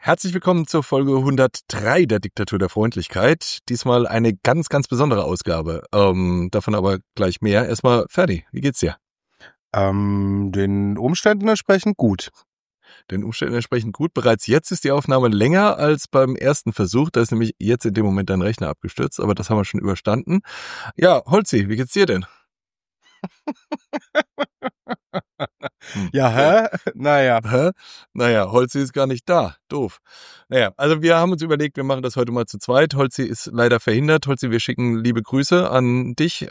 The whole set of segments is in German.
Herzlich willkommen zur Folge 103 der Diktatur der Freundlichkeit. Diesmal eine ganz, ganz besondere Ausgabe. Davon aber gleich mehr. Erstmal, Ferdi, wie geht's dir? Den Umständen entsprechend gut. Den Umständen entsprechend gut. Bereits jetzt ist die Aufnahme länger als beim ersten Versuch. Da ist nämlich jetzt in dem Moment dein Rechner abgestürzt, aber das haben wir schon überstanden. Ja, Holzi, wie geht's dir denn? Ja, Naja. Naja, Holzi ist gar nicht da. Doof. Naja, also wir haben uns überlegt, wir machen das heute mal zu zweit. Holzi ist leider verhindert. Holzi, wir schicken liebe Grüße an dich.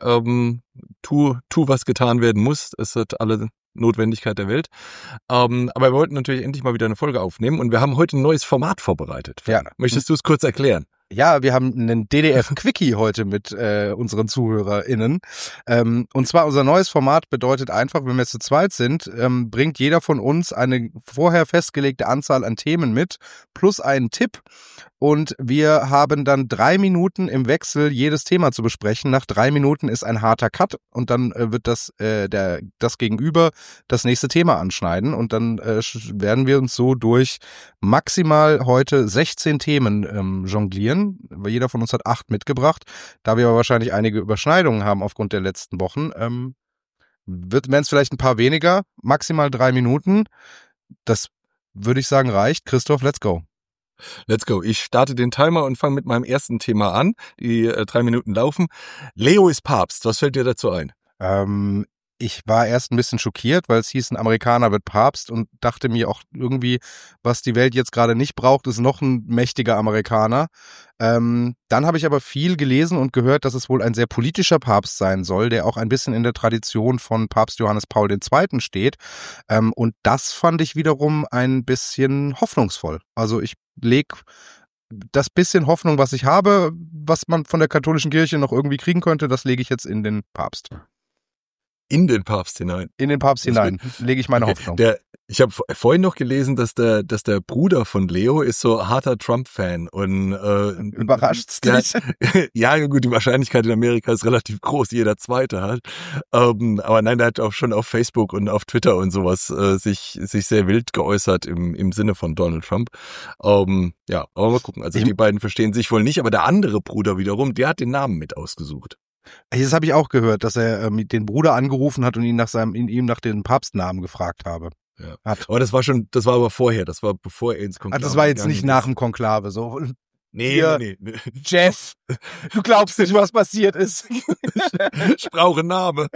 Tu, was getan werden muss. Es hat alle Notwendigkeit der Welt. Aber wir wollten natürlich endlich mal wieder eine Folge aufnehmen und wir haben heute ein neues Format vorbereitet. Ja. Möchtest du es kurz erklären? Ja, wir haben einen DDF-Quickie heute mit unseren ZuhörerInnen. Und zwar unser neues Format bedeutet einfach, wenn wir zu zweit sind, bringt jeder von uns eine vorher festgelegte Anzahl an Themen mit, plus einen Tipp. Und wir haben dann 3 Minuten im Wechsel jedes Thema zu besprechen. Nach 3 Minuten ist ein harter Cut und dann wird das Gegenüber das nächste Thema anschneiden. Und dann werden wir uns so durch maximal heute 16 Themen jonglieren. Jeder von uns hat 8 mitgebracht. Da wir aber wahrscheinlich einige Überschneidungen haben aufgrund der letzten Wochen, werden es vielleicht ein paar weniger. Maximal 3 Minuten. Das würde ich sagen reicht. Christoph, let's go. Let's go. Ich starte den Timer und fange mit meinem ersten Thema an. Die 3 Minuten laufen. Leo ist Papst. Was fällt dir dazu ein? Ich war erst ein bisschen schockiert, weil es hieß, ein Amerikaner wird Papst und dachte mir auch irgendwie, was die Welt jetzt gerade nicht braucht, ist noch ein mächtiger Amerikaner. Dann habe ich aber viel gelesen und gehört, dass es wohl ein sehr politischer Papst sein soll, der auch ein bisschen in der Tradition von Papst Johannes Paul II. Steht. Und das fand ich wiederum ein bisschen hoffnungsvoll. Also ich lege das bisschen Hoffnung, was ich habe, was man von der katholischen Kirche noch irgendwie kriegen könnte, das lege ich jetzt in den Papst. In den Papst hinein. In den Papst hinein lege ich meine Hoffnung. Ich habe vorhin noch gelesen, dass der Bruder von Leo ist so harter Trump-Fan und überrascht's dich? Ja, gut, die Wahrscheinlichkeit in Amerika ist relativ groß, jeder Zweite halt. Aber nein, der hat auch schon auf Facebook und auf Twitter und sowas sich sehr wild geäußert im Sinne von Donald Trump. Ja, aber mal gucken. Also die beiden verstehen sich wohl nicht, aber der andere Bruder wiederum, der hat den Namen mit ausgesucht. Das habe ich auch gehört, dass er den Bruder angerufen hat und ihn nach dem Papstnamen gefragt habe. Ja. Aber das war aber vorher, das war bevor er ins Konklave. Das war jetzt nicht nach dem Konklave so. Nee. Jeff, du glaubst nicht, was passiert ist. Ich brauche einen Namen.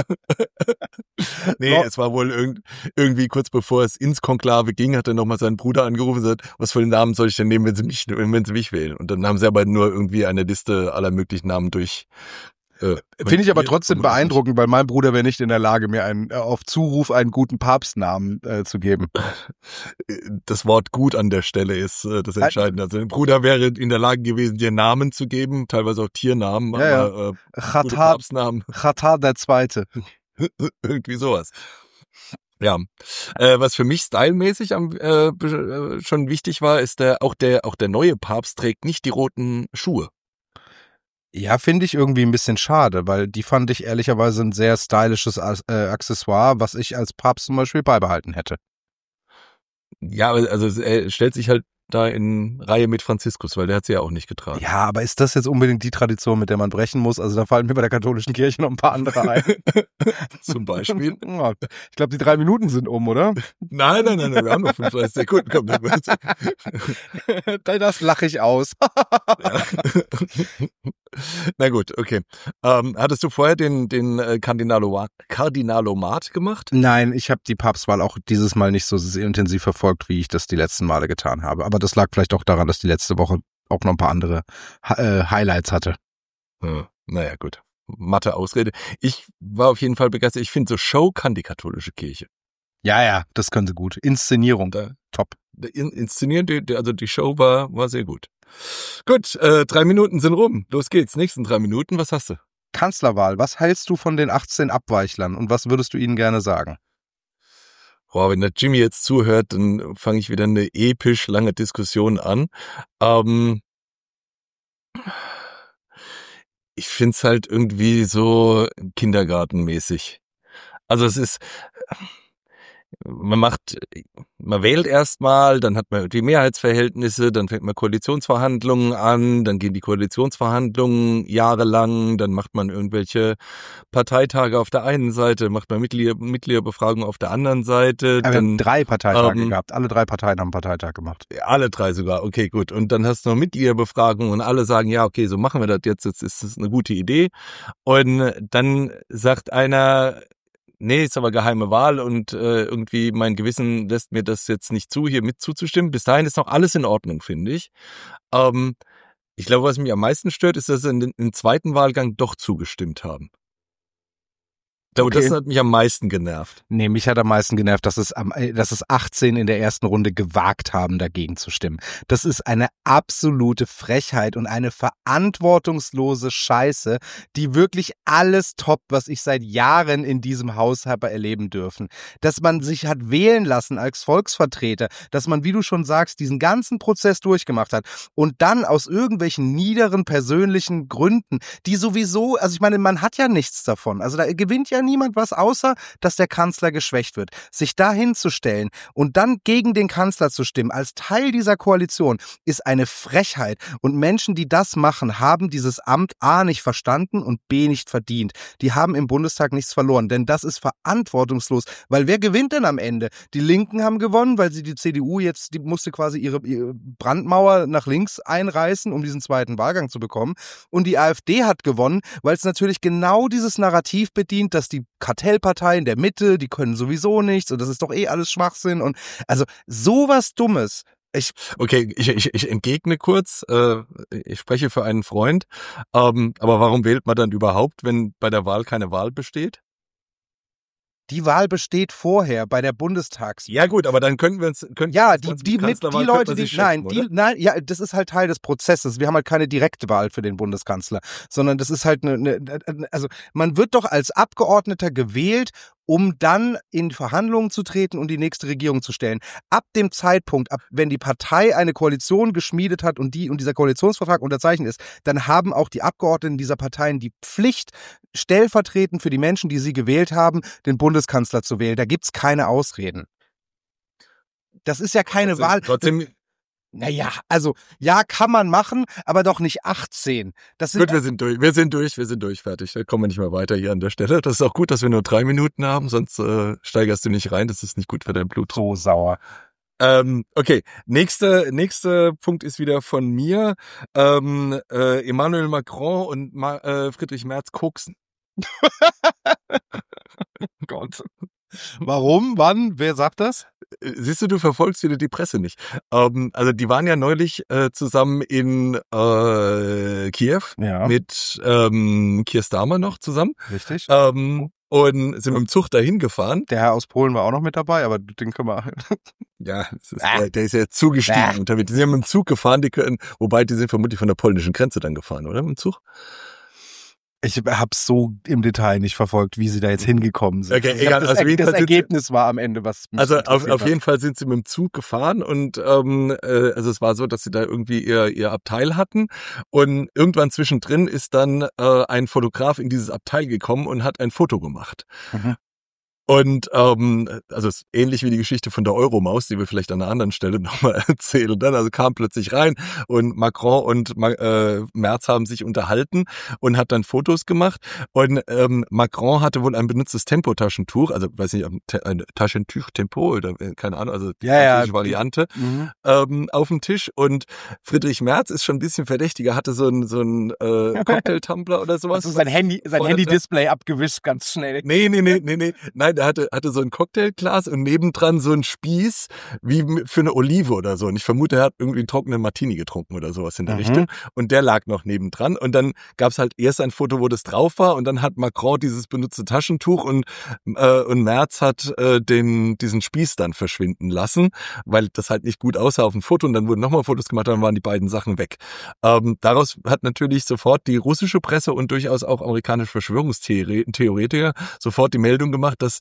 Nee, es war wohl irgendwie kurz bevor es ins Konklave ging, hat er nochmal seinen Bruder angerufen und gesagt, was für einen Namen soll ich denn nehmen, wenn sie mich wählen? Und dann haben sie aber nur irgendwie eine Liste aller möglichen Namen durch. Finde ich aber trotzdem beeindruckend, weil mein Bruder wäre nicht in der Lage, mir auf Zuruf einen guten Papstnamen zu geben. Das Wort gut an der Stelle ist das Entscheidende. Also dein Bruder wäre in der Lage gewesen, dir Namen zu geben, teilweise auch Tiernamen, aber gute Papstnamen. Chata der Zweite. Irgendwie sowas. Ja, was für mich stylmäßig schon wichtig war, ist auch der neue Papst trägt nicht die roten Schuhe. Ja, finde ich irgendwie ein bisschen schade, weil die fand ich ehrlicherweise ein sehr stylisches Accessoire, was ich als Papst zum Beispiel beibehalten hätte. Ja, also er stellt sich halt da in Reihe mit Franziskus, weil der hat sie ja auch nicht getragen. Ja, aber ist das jetzt unbedingt die Tradition, mit der man brechen muss? Also da fallen mir bei der katholischen Kirche noch ein paar andere ein. Zum Beispiel? Ich glaube, die 3 Minuten sind oder? Nein, wir haben noch 35 Sekunden. Komm, das lache ich aus. Na gut, okay. Hattest du vorher den Kardinalomat gemacht? Nein, ich habe die Papstwahl auch dieses Mal nicht so sehr intensiv verfolgt, wie ich das die letzten Male getan habe. Aber das lag vielleicht auch daran, dass die letzte Woche auch noch ein paar andere Highlights hatte. Naja, gut. Matte Ausrede. Ich war auf jeden Fall begeistert. Ich finde, so Show kann die katholische Kirche. Ja, das können sie gut. Inszenierung, top. Inszenieren, also die Show war sehr gut. Gut, 3 Minuten sind rum. Los geht's. Nächsten 3 Minuten. Was hast du? Kanzlerwahl. Was hältst du von den 18 Abweichlern und was würdest du ihnen gerne sagen? Boah, wenn der Jimmy jetzt zuhört, dann fange ich wieder eine episch lange Diskussion an. Ich find's halt irgendwie so kindergartenmäßig. Also es ist, man wählt erstmal, dann hat man die Mehrheitsverhältnisse, dann fängt man Koalitionsverhandlungen an, dann gehen die Koalitionsverhandlungen jahrelang, dann macht man irgendwelche Parteitage auf der einen Seite, macht man Mitgliederbefragung auf der anderen Seite. Aber wir haben 3 Parteitage ähm, gehabt. Alle 3 Parteien haben einen Parteitag gemacht. Alle 3 sogar, okay, gut. Und dann hast du noch Mitgliederbefragung und alle sagen, ja, okay, so machen wir das jetzt ist das eine gute Idee. Und dann sagt einer, nee, ist aber geheime Wahl und irgendwie mein Gewissen lässt mir das jetzt nicht zu, hier mit zuzustimmen. Bis dahin ist noch alles in Ordnung, finde ich. Ich glaube, was mich am meisten stört, ist, dass sie im zweiten Wahlgang doch zugestimmt haben. Ich glaube, Okay. das hat mich am meisten genervt. Nee, mich hat am meisten genervt, dass es 18 in der ersten Runde gewagt haben, dagegen zu stimmen. Das ist eine absolute Frechheit und eine verantwortungslose Scheiße, die wirklich alles toppt, was ich seit Jahren in diesem Haus habe erleben dürfen. Dass man sich hat wählen lassen als Volksvertreter, dass man, wie du schon sagst, diesen ganzen Prozess durchgemacht hat und dann aus irgendwelchen niederen persönlichen Gründen, die sowieso, also ich meine, man hat ja nichts davon. Also da gewinnt ja niemand was, außer dass der Kanzler geschwächt wird. Sich da hinzustellen und dann gegen den Kanzler zu stimmen, als Teil dieser Koalition, ist eine Frechheit. Und Menschen, die das machen, haben dieses Amt A nicht verstanden und B nicht verdient. Die haben im Bundestag nichts verloren, denn das ist verantwortungslos. Weil wer gewinnt denn am Ende? Die Linken haben gewonnen, weil die CDU die musste quasi ihre Brandmauer nach links einreißen, um diesen zweiten Wahlgang zu bekommen. Und die AfD hat gewonnen, weil es natürlich genau dieses Narrativ bedient, dass die Kartellparteien der Mitte, die können sowieso nichts und das ist doch alles Schwachsinn. Und also sowas Dummes. Okay, ich entgegne kurz, ich spreche für einen Freund, aber warum wählt man dann überhaupt, wenn bei der Wahl keine Wahl besteht? Die Wahl besteht vorher bei der Bundestagswahl. Ja gut, aber dann könnten wir uns... Ja, die Leute, ja, das ist halt Teil des Prozesses. Wir haben halt keine direkte Wahl für den Bundeskanzler, sondern das ist halt also man wird doch als Abgeordneter gewählt, um dann in Verhandlungen zu treten und die nächste Regierung zu stellen. Ab dem Zeitpunkt, wenn die Partei eine Koalition geschmiedet hat und dieser Koalitionsvertrag unterzeichnet ist, dann haben auch die Abgeordneten dieser Parteien die Pflicht, stellvertretend für die Menschen, die sie gewählt haben, den Bundeskanzler zu wählen. Da gibt's keine Ausreden. Das ist ja keine Wahl. Trotzdem... Naja, also, ja, kann man machen, aber doch nicht 18. Gut, wir sind durch, fertig. Da kommen wir nicht mehr weiter hier an der Stelle. Das ist auch gut, dass wir nur 3 Minuten haben, sonst steigerst du nicht rein. Das ist nicht gut für dein Blutdruck. So sauer. Okay, nächster Punkt ist wieder von mir. Emmanuel Macron und Friedrich Merz koksen. Gott. Warum? Wann? Wer sagt das? Siehst du verfolgst wieder die Presse nicht. Also die waren ja neulich zusammen in Kiew mit Keir Starmer noch zusammen. Richtig. Und sind mit dem Zug dahin gefahren. Der Herr aus Polen war auch noch mit dabei, aber den können wir... Ja, der ist ja zugestiegen. Die sind ja mit dem Zug gefahren, wobei die sind vermutlich von der polnischen Grenze dann gefahren, oder? Mit dem Zug? Ich habe so im Detail nicht verfolgt, wie sie da jetzt hingekommen sind. Okay, egal. Das Ergebnis war am Ende, was mich also auf jeden Fall sind sie mit dem Zug gefahren und also es war so, dass sie da irgendwie ihr Abteil hatten und irgendwann zwischendrin ist dann ein Fotograf in dieses Abteil gekommen und hat ein Foto gemacht. Mhm. Und also es ist ähnlich wie die Geschichte von der Euromaus, die wir vielleicht an einer anderen Stelle nochmal erzählen. Dann also kam plötzlich rein und Macron und Merz haben sich unterhalten und hat dann Fotos gemacht. Und Macron hatte wohl ein benutztes Tempotaschentuch, also weiß nicht, ein Taschentuch Tempo oder keine Ahnung, also die Variante auf dem Tisch. Und Friedrich Merz ist schon ein bisschen verdächtiger, hatte so ein Cocktailtumbler oder sowas. Also sein Handy-Display abgewischt ganz schnell. Nee. Nein, der hatte so ein Cocktailglas und nebendran so ein Spieß wie für eine Olive oder so. Und ich vermute, er hat irgendwie einen trockenen Martini getrunken oder sowas in der Richtung. Und der lag noch nebendran. Und dann gab's halt erst ein Foto, wo das drauf war. Und dann hat Macron dieses benutzte Taschentuch und Merz hat diesen Spieß dann verschwinden lassen, weil das halt nicht gut aussah auf dem Foto. Und dann wurden nochmal Fotos gemacht, dann waren die beiden Sachen weg. Daraus hat natürlich sofort die russische Presse und durchaus auch amerikanische Verschwörungstheoretiker sofort die Meldung gemacht, dass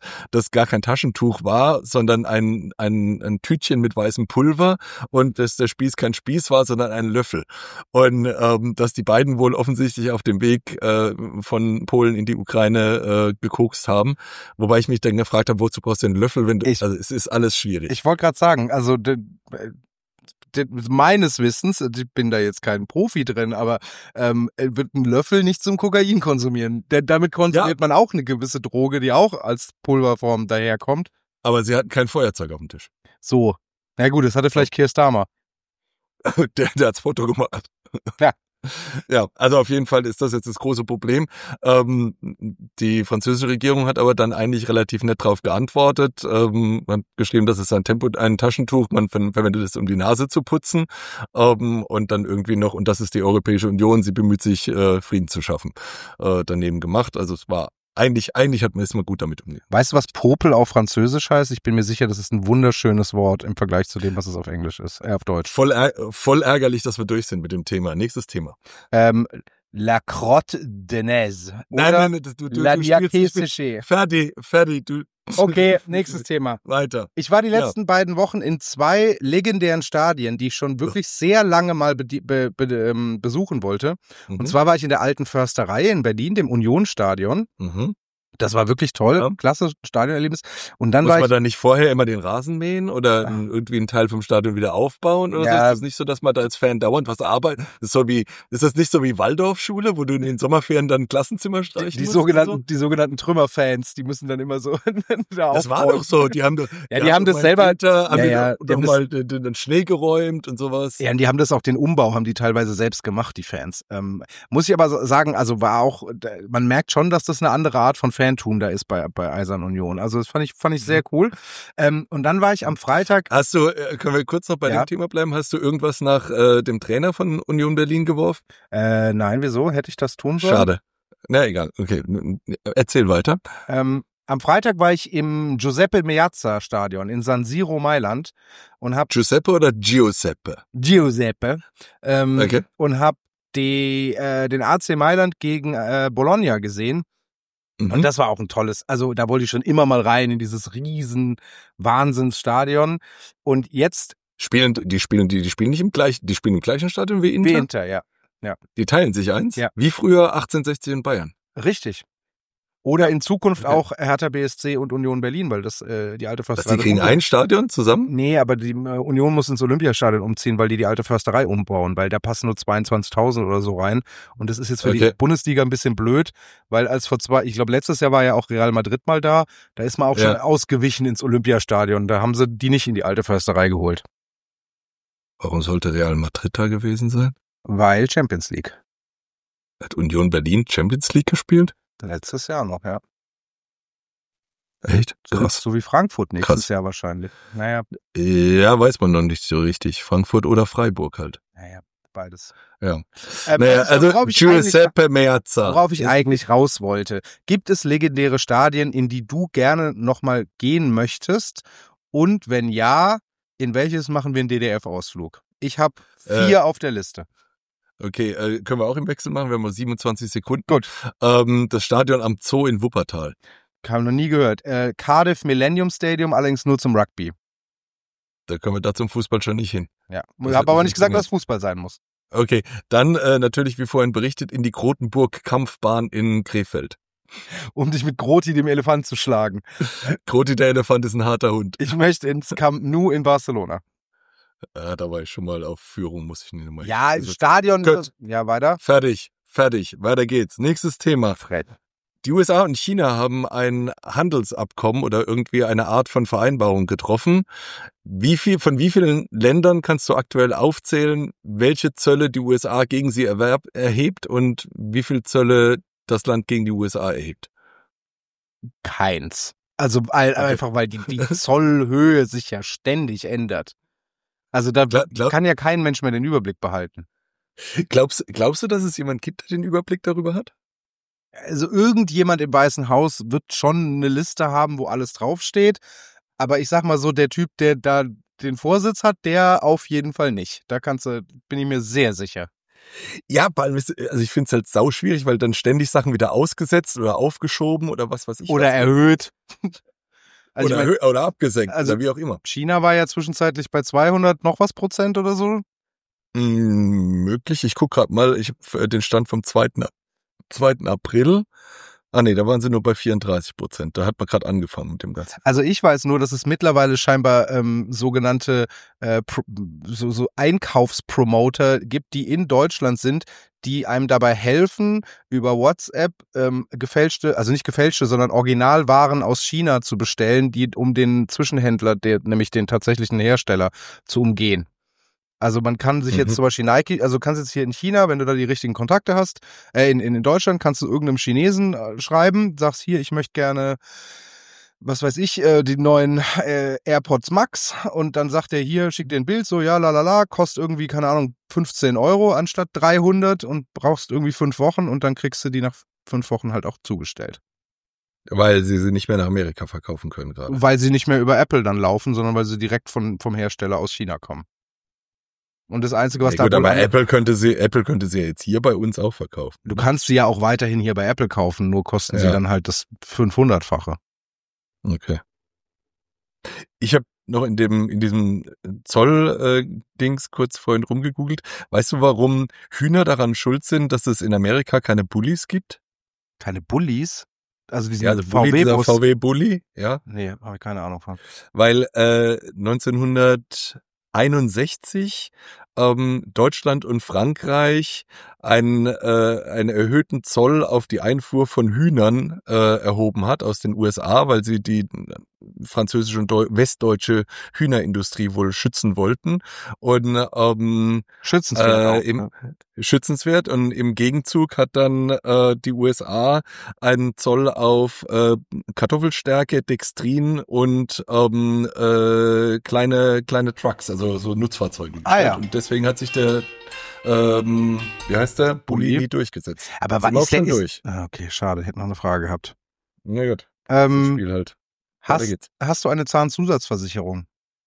das gar kein Taschentuch war, sondern ein Tütchen mit weißem Pulver und dass der Spieß kein Spieß war, sondern ein Löffel. Und dass die beiden wohl offensichtlich auf dem Weg von Polen in die Ukraine gekokst haben. Wobei ich mich dann gefragt habe, wozu brauchst du einen Löffel, wenn du, also es ist alles schwierig. Ich wollte gerade sagen, also meines Wissens, ich bin da jetzt kein Profi drin, aber wird ein Löffel nicht zum Kokain konsumieren. Denn damit konsumiert man auch eine gewisse Droge, die auch als Pulverform daherkommt. Aber sie hatten kein Feuerzeug auf dem Tisch. So. Na gut, das hatte vielleicht Keir Starmer. Der hat's Foto gemacht. Ja. Ja, also auf jeden Fall ist das jetzt das große Problem. Die französische Regierung hat aber dann eigentlich relativ nett drauf geantwortet. Man hat geschrieben, das ist ein Taschentuch, man verwendet es, um die Nase zu putzen. Und dann irgendwie noch, und das ist die Europäische Union, sie bemüht sich, Frieden zu schaffen. Daneben gemacht. Also es war eigentlich ist man gut damit umgegangen. Weißt du, was Popel auf Französisch heißt? Ich bin mir sicher, das ist ein wunderschönes Wort im Vergleich zu dem, was es auf Englisch ist, auf Deutsch. Voll ärgerlich, dass wir durch sind mit dem Thema. Nächstes Thema. La crotte de neige. Nein, du La diaké séché. Fertig, du. Okay, nächstes Thema. Weiter. Ich war die letzten beiden Wochen in 2 legendären Stadien, die ich schon wirklich sehr lange mal besuchen wollte. Und zwar war ich in der Alten Försterei in Berlin, dem Union-Stadion. Mhm. Das war wirklich toll, ja. Klasse Stadionerlebnis. Und dann muss man da nicht vorher immer den Rasen mähen oder irgendwie einen Teil vom Stadion wieder aufbauen? Oder so? Ist das nicht so, dass man da als Fan dauernd was arbeitet? Ist das nicht so wie Waldorfschule, wo du in den Sommerferien dann ein Klassenzimmer streichen musst? Die sogenannten Trümmerfans, die müssen dann immer so da das war doch so, die haben das selber mal den Schnee geräumt und sowas. Ja, und die haben das auch, den Umbau haben die teilweise selbst gemacht, die Fans. Muss ich aber sagen, also man merkt schon, dass das eine andere Art von Fantum da ist bei Eisern Union. Also das fand ich sehr cool. Und dann war ich am Freitag. Können wir kurz noch bei dem Thema bleiben? Hast du irgendwas nach dem Trainer von Union Berlin geworfen? Nein, wieso? Hätte ich das tun sollen? Schade. Na egal, okay. Erzähl weiter. Am Freitag war ich im Giuseppe Meazza Stadion in San Siro, Mailand und habe Giuseppe oder Giuseppe? Giuseppe. Okay. Und habe den AC Mailand gegen Bologna gesehen. Und das war auch ein tolles, also da wollte ich schon immer mal rein in dieses riesen Wahnsinnsstadion. Und jetzt die spielen nicht im gleichen Stadion wie Inter? Wie Inter, ja. Die teilen sich eins? Ja. Wie früher 1860 in Bayern? Richtig. Oder in Zukunft auch Hertha BSC und Union Berlin, weil das die Alte Försterei... Die kriegen ein Stadion zusammen? Nee, aber die Union muss ins Olympiastadion umziehen, weil die Alte Försterei umbauen, weil da passen nur 22.000 oder so rein. Und das ist jetzt für die Bundesliga ein bisschen blöd, weil ich glaube letztes Jahr war ja auch Real Madrid mal da ist man auch schon ausgewichen ins Olympiastadion. Da haben sie die nicht in die Alte Försterei geholt. Warum sollte Real Madrid da gewesen sein? Weil Champions League. Hat Union Berlin Champions League gespielt? Letztes Jahr noch, ja. Echt? Krass. So wie Frankfurt nächstes Jahr wahrscheinlich. Naja. Ja, weiß man noch nicht so richtig. Frankfurt oder Freiburg halt. Naja, beides. Ja. Also Giuseppe Meazza. Worauf ich eigentlich raus wollte. Gibt es legendäre Stadien, in die du gerne nochmal gehen möchtest? Und wenn ja, in welches machen wir einen DDF-Ausflug? Ich habe 4 auf der Liste. Okay, können wir auch im Wechsel machen? Wir haben nur 27 Sekunden. Gut. Das Stadion am Zoo in Wuppertal. Haben noch nie gehört. Cardiff Millennium Stadium, allerdings nur zum Rugby. Da können wir da zum Fußball schon nicht hin. Ja, ich habe aber nicht gesagt, dass Fußball sein muss. Okay, dann natürlich, wie vorhin berichtet, in die Grotenburg-Kampfbahn in Krefeld. Um dich mit Groti, dem Elefant, zu schlagen. Groti, der Elefant, ist ein harter Hund. Ich möchte ins Camp Nou in Barcelona. Da war ich schon mal auf Führung, muss ich nicht nochmal. Ja, Stadion. Ja, weiter. Fertig. Weiter geht's. Nächstes Thema. Fred. Die USA und China haben ein Handelsabkommen oder irgendwie eine Art von Vereinbarung getroffen. Von wie vielen Ländern kannst du aktuell aufzählen, welche Zölle die USA gegen sie erhebt und wie viel Zölle das Land gegen die USA erhebt? Keins. Also einfach, weil die Zollhöhe sich ja ständig ändert. Also da kann ja kein Mensch mehr den Überblick behalten. Glaubst du, dass es jemand gibt, der den Überblick darüber hat? Also irgendjemand im Weißen Haus wird schon eine Liste haben, wo alles draufsteht. Aber ich sag mal so, der Typ, der da den Vorsitz hat, der auf jeden Fall nicht. Da bin ich mir sehr sicher. Ja, also ich finde es halt sau schwierig, weil dann ständig Sachen wieder ausgesetzt oder aufgeschoben oder was weiß ich. Oder erhöht. Also oder abgesenkt, also oder wie auch immer. China war ja zwischenzeitlich bei 200 noch was Prozent oder so. Möglich. Ich gucke gerade mal, ich habe den Stand vom 2. April. Ah nee, da waren sie nur bei 34%. Da hat man gerade angefangen mit dem Ganzen. Also ich weiß nur, dass es mittlerweile scheinbar sogenannte so Einkaufspromoter gibt, die in Deutschland sind, die einem dabei helfen, über WhatsApp gefälschte, also nicht gefälschte, sondern Originalwaren aus China zu bestellen, um den Zwischenhändler, nämlich den tatsächlichen Hersteller, zu umgehen. Also man kann sich jetzt zum Beispiel Nike, also kannst jetzt hier in China, wenn du da die richtigen Kontakte hast, in Deutschland kannst du irgendeinem Chinesen schreiben, sagst hier, ich möchte gerne, was weiß ich, die neuen AirPods Max, und dann sagt er hier, schickt dir ein Bild, so ja, lalala, kostet irgendwie, keine Ahnung, 15 € anstatt 300 und brauchst irgendwie 5 Wochen und dann kriegst du die nach 5 Wochen halt auch zugestellt. Weil sie nicht mehr nach Amerika verkaufen können gerade. Weil sie nicht mehr über Apple dann laufen, sondern weil sie direkt vom Hersteller aus China kommen. Und das Einzige, was ja, gut, aber Apple könnte sie ja jetzt hier bei uns auch verkaufen. Du kannst sie ja auch weiterhin hier bei Apple kaufen, nur kosten sie dann halt das 500-fache. Okay. Ich habe noch in diesem Zoll-Dings kurz vorhin rumgegoogelt. Weißt du, warum Hühner daran schuld sind, dass es in Amerika keine Bullis gibt? Keine Bullis? Also diesen VW-Bus. VW-Bulli, ja. Nee, habe ich keine Ahnung von. Weil 1961 Deutschland und Frankreich einen erhöhten Zoll auf die Einfuhr von Hühnern erhoben hat aus den USA, weil sie die französische und westdeutsche Hühnerindustrie wohl schützen wollten. Und schützenswert. Und im Gegenzug hat dann die USA einen Zoll auf Kartoffelstärke, Dextrin und kleine Trucks, also so Nutzfahrzeuge. Ja. Und deswegen hat sich der wie heißt der? Bulli durchgesetzt. Aber was ist der durch? Okay, schade, ich hätte noch eine Frage gehabt. Na gut. Das Spiel halt. Hast du eine Zahnzusatzversicherung?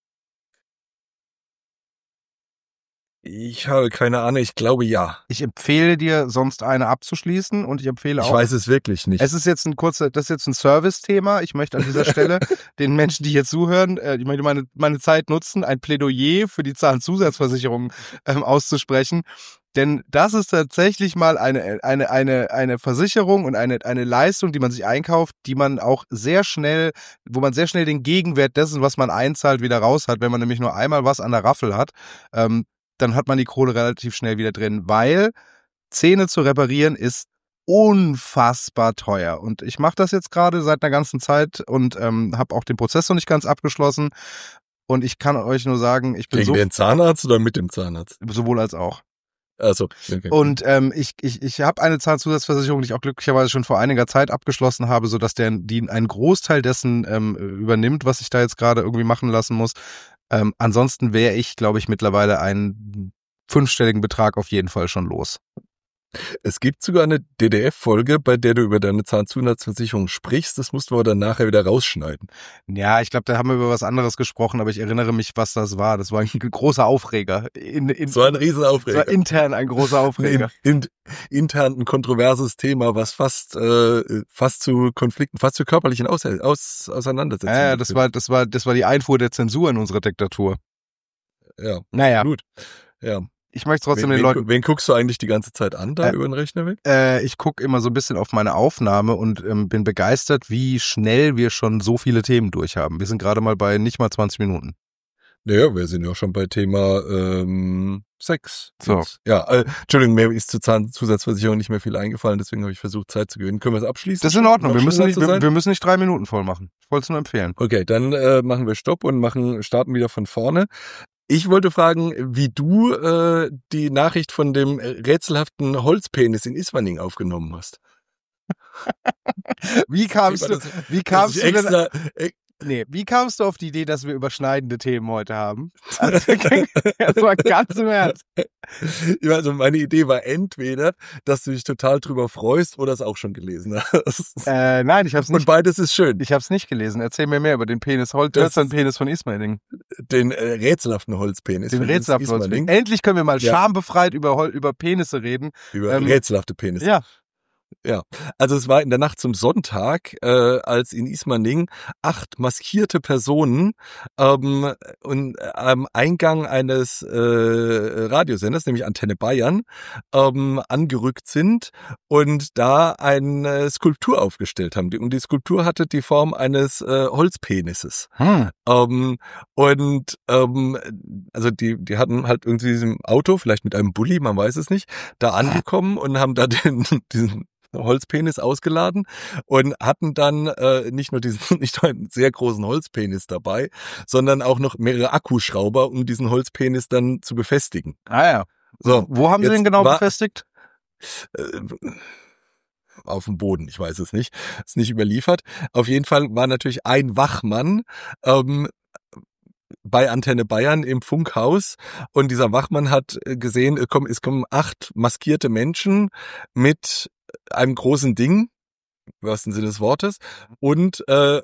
Ich habe keine Ahnung, ich glaube ja. Ich empfehle dir, sonst eine abzuschließen, und ich empfehle auch. Ich weiß es wirklich nicht. Das ist jetzt ein Service-Thema. Ich möchte an dieser Stelle den Menschen, die hier zuhören, ich möchte meine Zeit nutzen, ein Plädoyer für die Zahnzusatzversicherung auszusprechen. Denn das ist tatsächlich mal eine Versicherung und eine Leistung, die man sich einkauft, die man auch wo man sehr schnell den Gegenwert dessen, was man einzahlt, wieder raus hat. Wenn man nämlich nur einmal was an der Raffel hat, dann hat man die Kohle relativ schnell wieder drin, weil Zähne zu reparieren ist unfassbar teuer. Und ich mache das jetzt gerade seit einer ganzen Zeit und habe auch den Prozess noch nicht ganz abgeschlossen. Und ich kann euch nur sagen, ich bin Gegen den Zahnarzt oder mit dem Zahnarzt? Sowohl als auch. Also, okay. Und ich habe eine Zahnzusatzversicherung, die ich auch glücklicherweise schon vor einiger Zeit abgeschlossen habe, sodass die einen Großteil dessen übernimmt, was ich da jetzt gerade irgendwie machen lassen muss. Ansonsten wäre ich, glaube ich, mittlerweile einen 5-stelligen Betrag auf jeden Fall schon los. Es gibt sogar eine DDF-Folge, bei der du über deine Zahnzusatzversicherung sprichst. Das musst du aber dann nachher wieder rausschneiden. Ja, ich glaube, da haben wir über was anderes gesprochen, aber ich erinnere mich, was das war. Das war ein großer Aufreger. So ein Riesenaufreger. Das war intern ein großer Aufreger. Intern ein kontroverses Thema, was fast zu Konflikten, fast zu körperlichen Auseinandersetzungen. Ja, das war die Einfuhr der Zensur in unsere Diktatur. Ja. Naja. Gut. Ja. Ich möchte trotzdem den Leuten... Wen guckst du eigentlich die ganze Zeit an, da über den Rechner weg? Ich gucke immer so ein bisschen auf meine Aufnahme und bin begeistert, wie schnell wir schon so viele Themen durch haben. Wir sind gerade mal bei nicht mal 20 Minuten. Naja, wir sind ja auch schon bei Thema Sex. So. Ja, Entschuldigung, mir ist zur Zahnzusatzversicherung nicht mehr viel eingefallen, deswegen habe ich versucht, Zeit zu gewinnen. Können wir es abschließen? Das ist in Ordnung, wir müssen nicht 3 Minuten voll machen. Ich wollte es nur empfehlen. Okay, dann machen wir Stopp und starten wieder von vorne. Ich wollte fragen, wie du die Nachricht von dem rätselhaften Holzpenis in Ismaning aufgenommen hast. Wie kamst du auf die Idee, dass wir überschneidende Themen heute haben? Das war ganz im Ernst. Also meine Idee war entweder, dass du dich total drüber freust oder es auch schon gelesen hast. Nein, ich habe es nicht. Und beides ist schön. Ich habe es nicht gelesen. Erzähl mir mehr über den Penis von Ismaning. Den rätselhaften Holzpenis. Den rätselhaften Holzpenis. Endlich können wir mal schambefreit über Penisse reden. Über rätselhafte Penisse. Ja. Ja, also es war in der Nacht zum Sonntag, als in Ismaning 8 maskierte Personen und am Eingang eines Radiosenders, nämlich Antenne Bayern, angerückt sind und da eine Skulptur aufgestellt haben. Und die Skulptur hatte die Form eines Holzpenises. Also die hatten halt irgendwie diesem Auto, vielleicht mit einem Bulli, man weiß es nicht, da angekommen und haben da diesen Holzpenis ausgeladen und hatten dann nicht nur einen sehr großen Holzpenis dabei, sondern auch noch mehrere Akkuschrauber, um diesen Holzpenis dann zu befestigen. Ah ja. So, Wo haben sie den genau befestigt? Auf dem Boden, ich weiß es nicht. Ist nicht überliefert. Auf jeden Fall war natürlich ein Wachmann bei Antenne Bayern im Funkhaus und dieser Wachmann hat gesehen, es kommen 8 maskierte Menschen mit einem großen Ding, im wahrsten Sinne des Wortes, und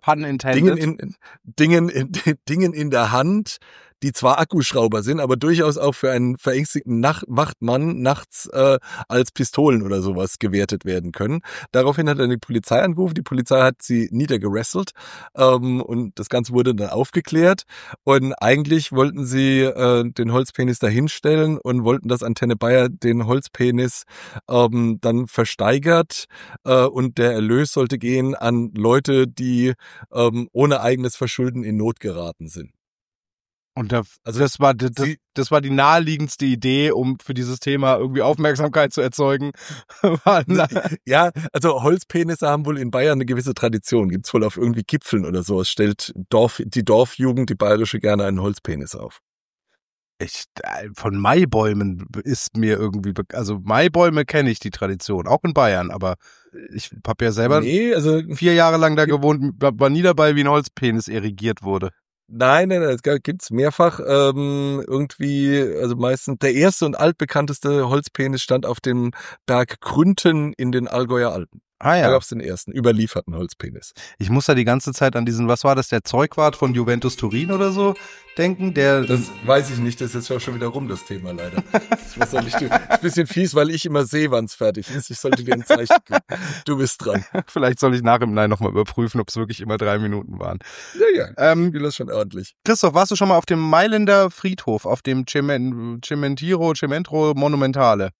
Dingen in der Hand, die zwar Akkuschrauber sind, aber durchaus auch für einen verängstigten Wachtmann nachts als Pistolen oder sowas gewertet werden können. Daraufhin hat er die Polizei angerufen. Die Polizei hat sie niedergerasselt und das Ganze wurde dann aufgeklärt. Und eigentlich wollten sie den Holzpenis dahinstellen und wollten, dass Antenne Bayern den Holzpenis dann versteigert und der Erlös sollte gehen an Leute, die ohne eigenes Verschulden in Not geraten sind. Und das war die naheliegendste Idee, um für dieses Thema irgendwie Aufmerksamkeit zu erzeugen. Ja, also Holzpenisse haben wohl in Bayern eine gewisse Tradition. Gibt's wohl auf irgendwie Gipfeln oder so. Es stellt die Dorfjugend, die bayerische, gerne einen Holzpenis auf. Von Maibäumen ist mir irgendwie, also Maibäume kenne ich die Tradition, auch in Bayern, aber ich habe ja selber 4 Jahre lang da gewohnt, war nie dabei, wie ein Holzpenis erigiert wurde. Nein, es gibt's mehrfach irgendwie, also meistens der erste und altbekannteste Holzpenis stand auf dem Berg Grünten in den Allgäuer Alpen. Ah ja. Da gab's den ersten überlieferten Holzpenis. Ich muss da die ganze Zeit an diesen, was war das, der Zeugwart von Juventus Turin oder so denken, der... Das weiß ich nicht, das ist jetzt auch schon wieder rum, das Thema leider. Was soll ich tun? Ist ein bisschen fies, weil ich immer sehe, wann's fertig ist. Ich sollte dir ein Zeichen geben. Du bist dran. Vielleicht soll ich nach im Nein nochmal überprüfen, ob es wirklich immer 3 Minuten waren. Ja, ich will das schon ordentlich. Christoph, warst du schon mal auf dem Mailänder Friedhof, auf dem Cementro Monumentale?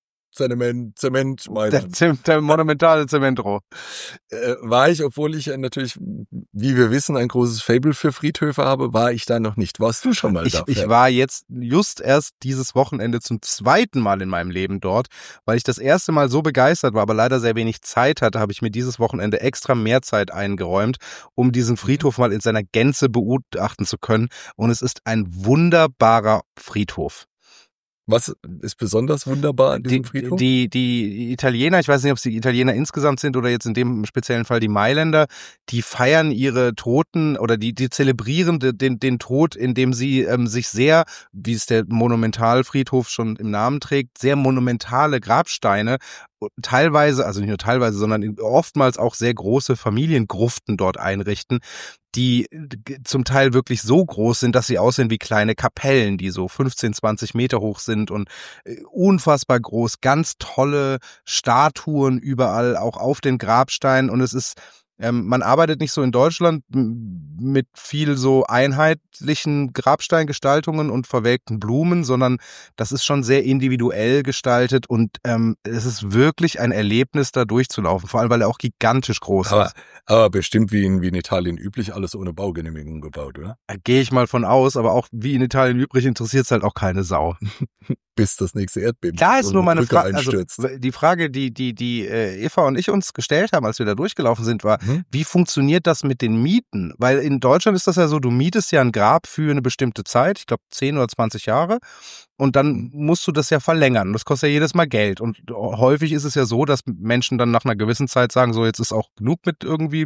Zement, der monumentale Cementro. War ich, obwohl ich natürlich, wie wir wissen, ein großes Faible für Friedhöfe habe, war ich da noch nicht. Warst du schon mal da? Ich war jetzt just erst dieses Wochenende zum 2. Mal in meinem Leben dort, weil ich das erste Mal so begeistert war, aber leider sehr wenig Zeit hatte, habe ich mir dieses Wochenende extra mehr Zeit eingeräumt, um diesen Friedhof mal in seiner Gänze begutachten zu können. Und es ist ein wunderbarer Friedhof. Was ist besonders wunderbar an diesem Friedhof? Die Italiener, ich weiß nicht, ob es die Italiener insgesamt sind oder jetzt in dem speziellen Fall die Mailänder, die feiern ihre Toten oder die zelebrieren den Tod, indem sie sich sehr, wie es der Monumentalfriedhof schon im Namen trägt, sehr monumentale Grabsteine, teilweise, also nicht nur teilweise, sondern oftmals auch sehr große Familiengruften dort einrichten, die zum Teil wirklich so groß sind, dass sie aussehen wie kleine Kapellen, die so 15, 20 Meter hoch sind und unfassbar groß, ganz tolle Statuen überall, auch auf den Grabsteinen, und es ist, man arbeitet nicht so in Deutschland mit viel so einheitlichen Grabsteingestaltungen und verwelkten Blumen, sondern das ist schon sehr individuell gestaltet und es ist wirklich ein Erlebnis, da durchzulaufen, vor allem, weil er auch gigantisch groß ist. Aber bestimmt wie in Italien üblich, alles ohne Baugenehmigung gebaut, oder? Gehe ich mal von aus, aber auch wie in Italien üblich interessiert es halt auch keine Sau. Bis das nächste Erdbeben. Da ist nur meine Frage, also die Frage, die Eva und ich uns gestellt haben, als wir da durchgelaufen sind, war, wie funktioniert das mit den Mieten? Weil in Deutschland ist das ja so, du mietest ja ein Grab für eine bestimmte Zeit, ich glaube 10 oder 20 Jahre, und dann musst du das ja verlängern. Das kostet ja jedes Mal Geld. Und häufig ist es ja so, dass Menschen dann nach einer gewissen Zeit sagen, so jetzt ist auch genug mit irgendwie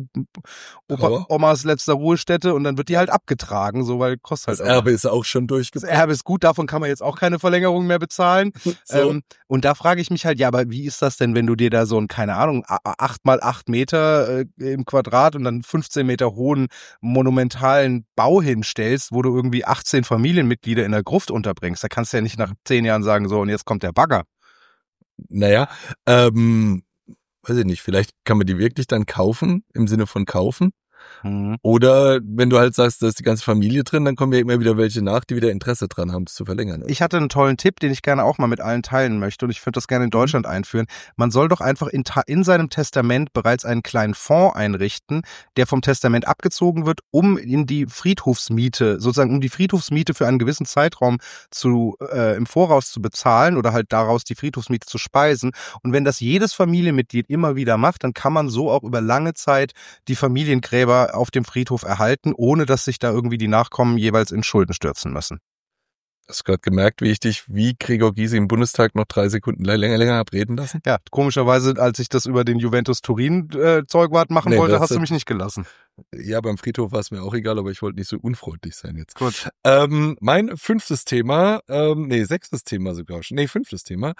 Omas letzter Ruhestätte, und dann wird die halt abgetragen, so, weil kostet halt. Das Erbe ist auch schon durchgebracht. Das Erbe ist gut, davon kann man jetzt auch keine Verlängerung mehr bezahlen. So. Und da frage ich mich halt, ja, aber wie ist das denn, wenn du dir da so ein, keine Ahnung, 8x8 Meter im Quadrat und dann 15 Meter hohen monumentalen Bau hinstellst, wo du irgendwie 18 Familienmitglieder in der Gruft unterbringst? Da kannst du ja nicht nach 10 Jahren sagen, so, und jetzt kommt der Bagger. Naja, weiß ich nicht, vielleicht kann man die wirklich dann kaufen, im Sinne von kaufen. Mhm. Oder wenn du halt sagst, da ist die ganze Familie drin, dann kommen ja immer wieder welche nach, die wieder Interesse dran haben, es zu verlängern. Ich hatte einen tollen Tipp, den ich gerne auch mal mit allen teilen möchte und ich würde das gerne in Deutschland einführen. Man soll doch einfach in seinem Testament bereits einen kleinen Fonds einrichten, der vom Testament abgezogen wird, um in die Friedhofsmiete, sozusagen um die Friedhofsmiete für einen gewissen Zeitraum im Voraus zu bezahlen oder halt daraus die Friedhofsmiete zu speisen. Und wenn das jedes Familienmitglied immer wieder macht, dann kann man so auch über lange Zeit die Familiengräber auf dem Friedhof erhalten, ohne dass sich da irgendwie die Nachkommen jeweils in Schulden stürzen müssen. Hast du gerade gemerkt, wie ich dich wie Gregor Gysi im Bundestag noch 3 Sekunden länger hab reden lassen? Ja, komischerweise, als ich das über den Juventus-Turin-Zeugwart machen wollte, hast du mich nicht gelassen. Ja, beim Friedhof war es mir auch egal, aber ich wollte nicht so unfreundlich sein jetzt. Gut. Mein 5. Thema, 6. Thema sogar schon, 5. Thema.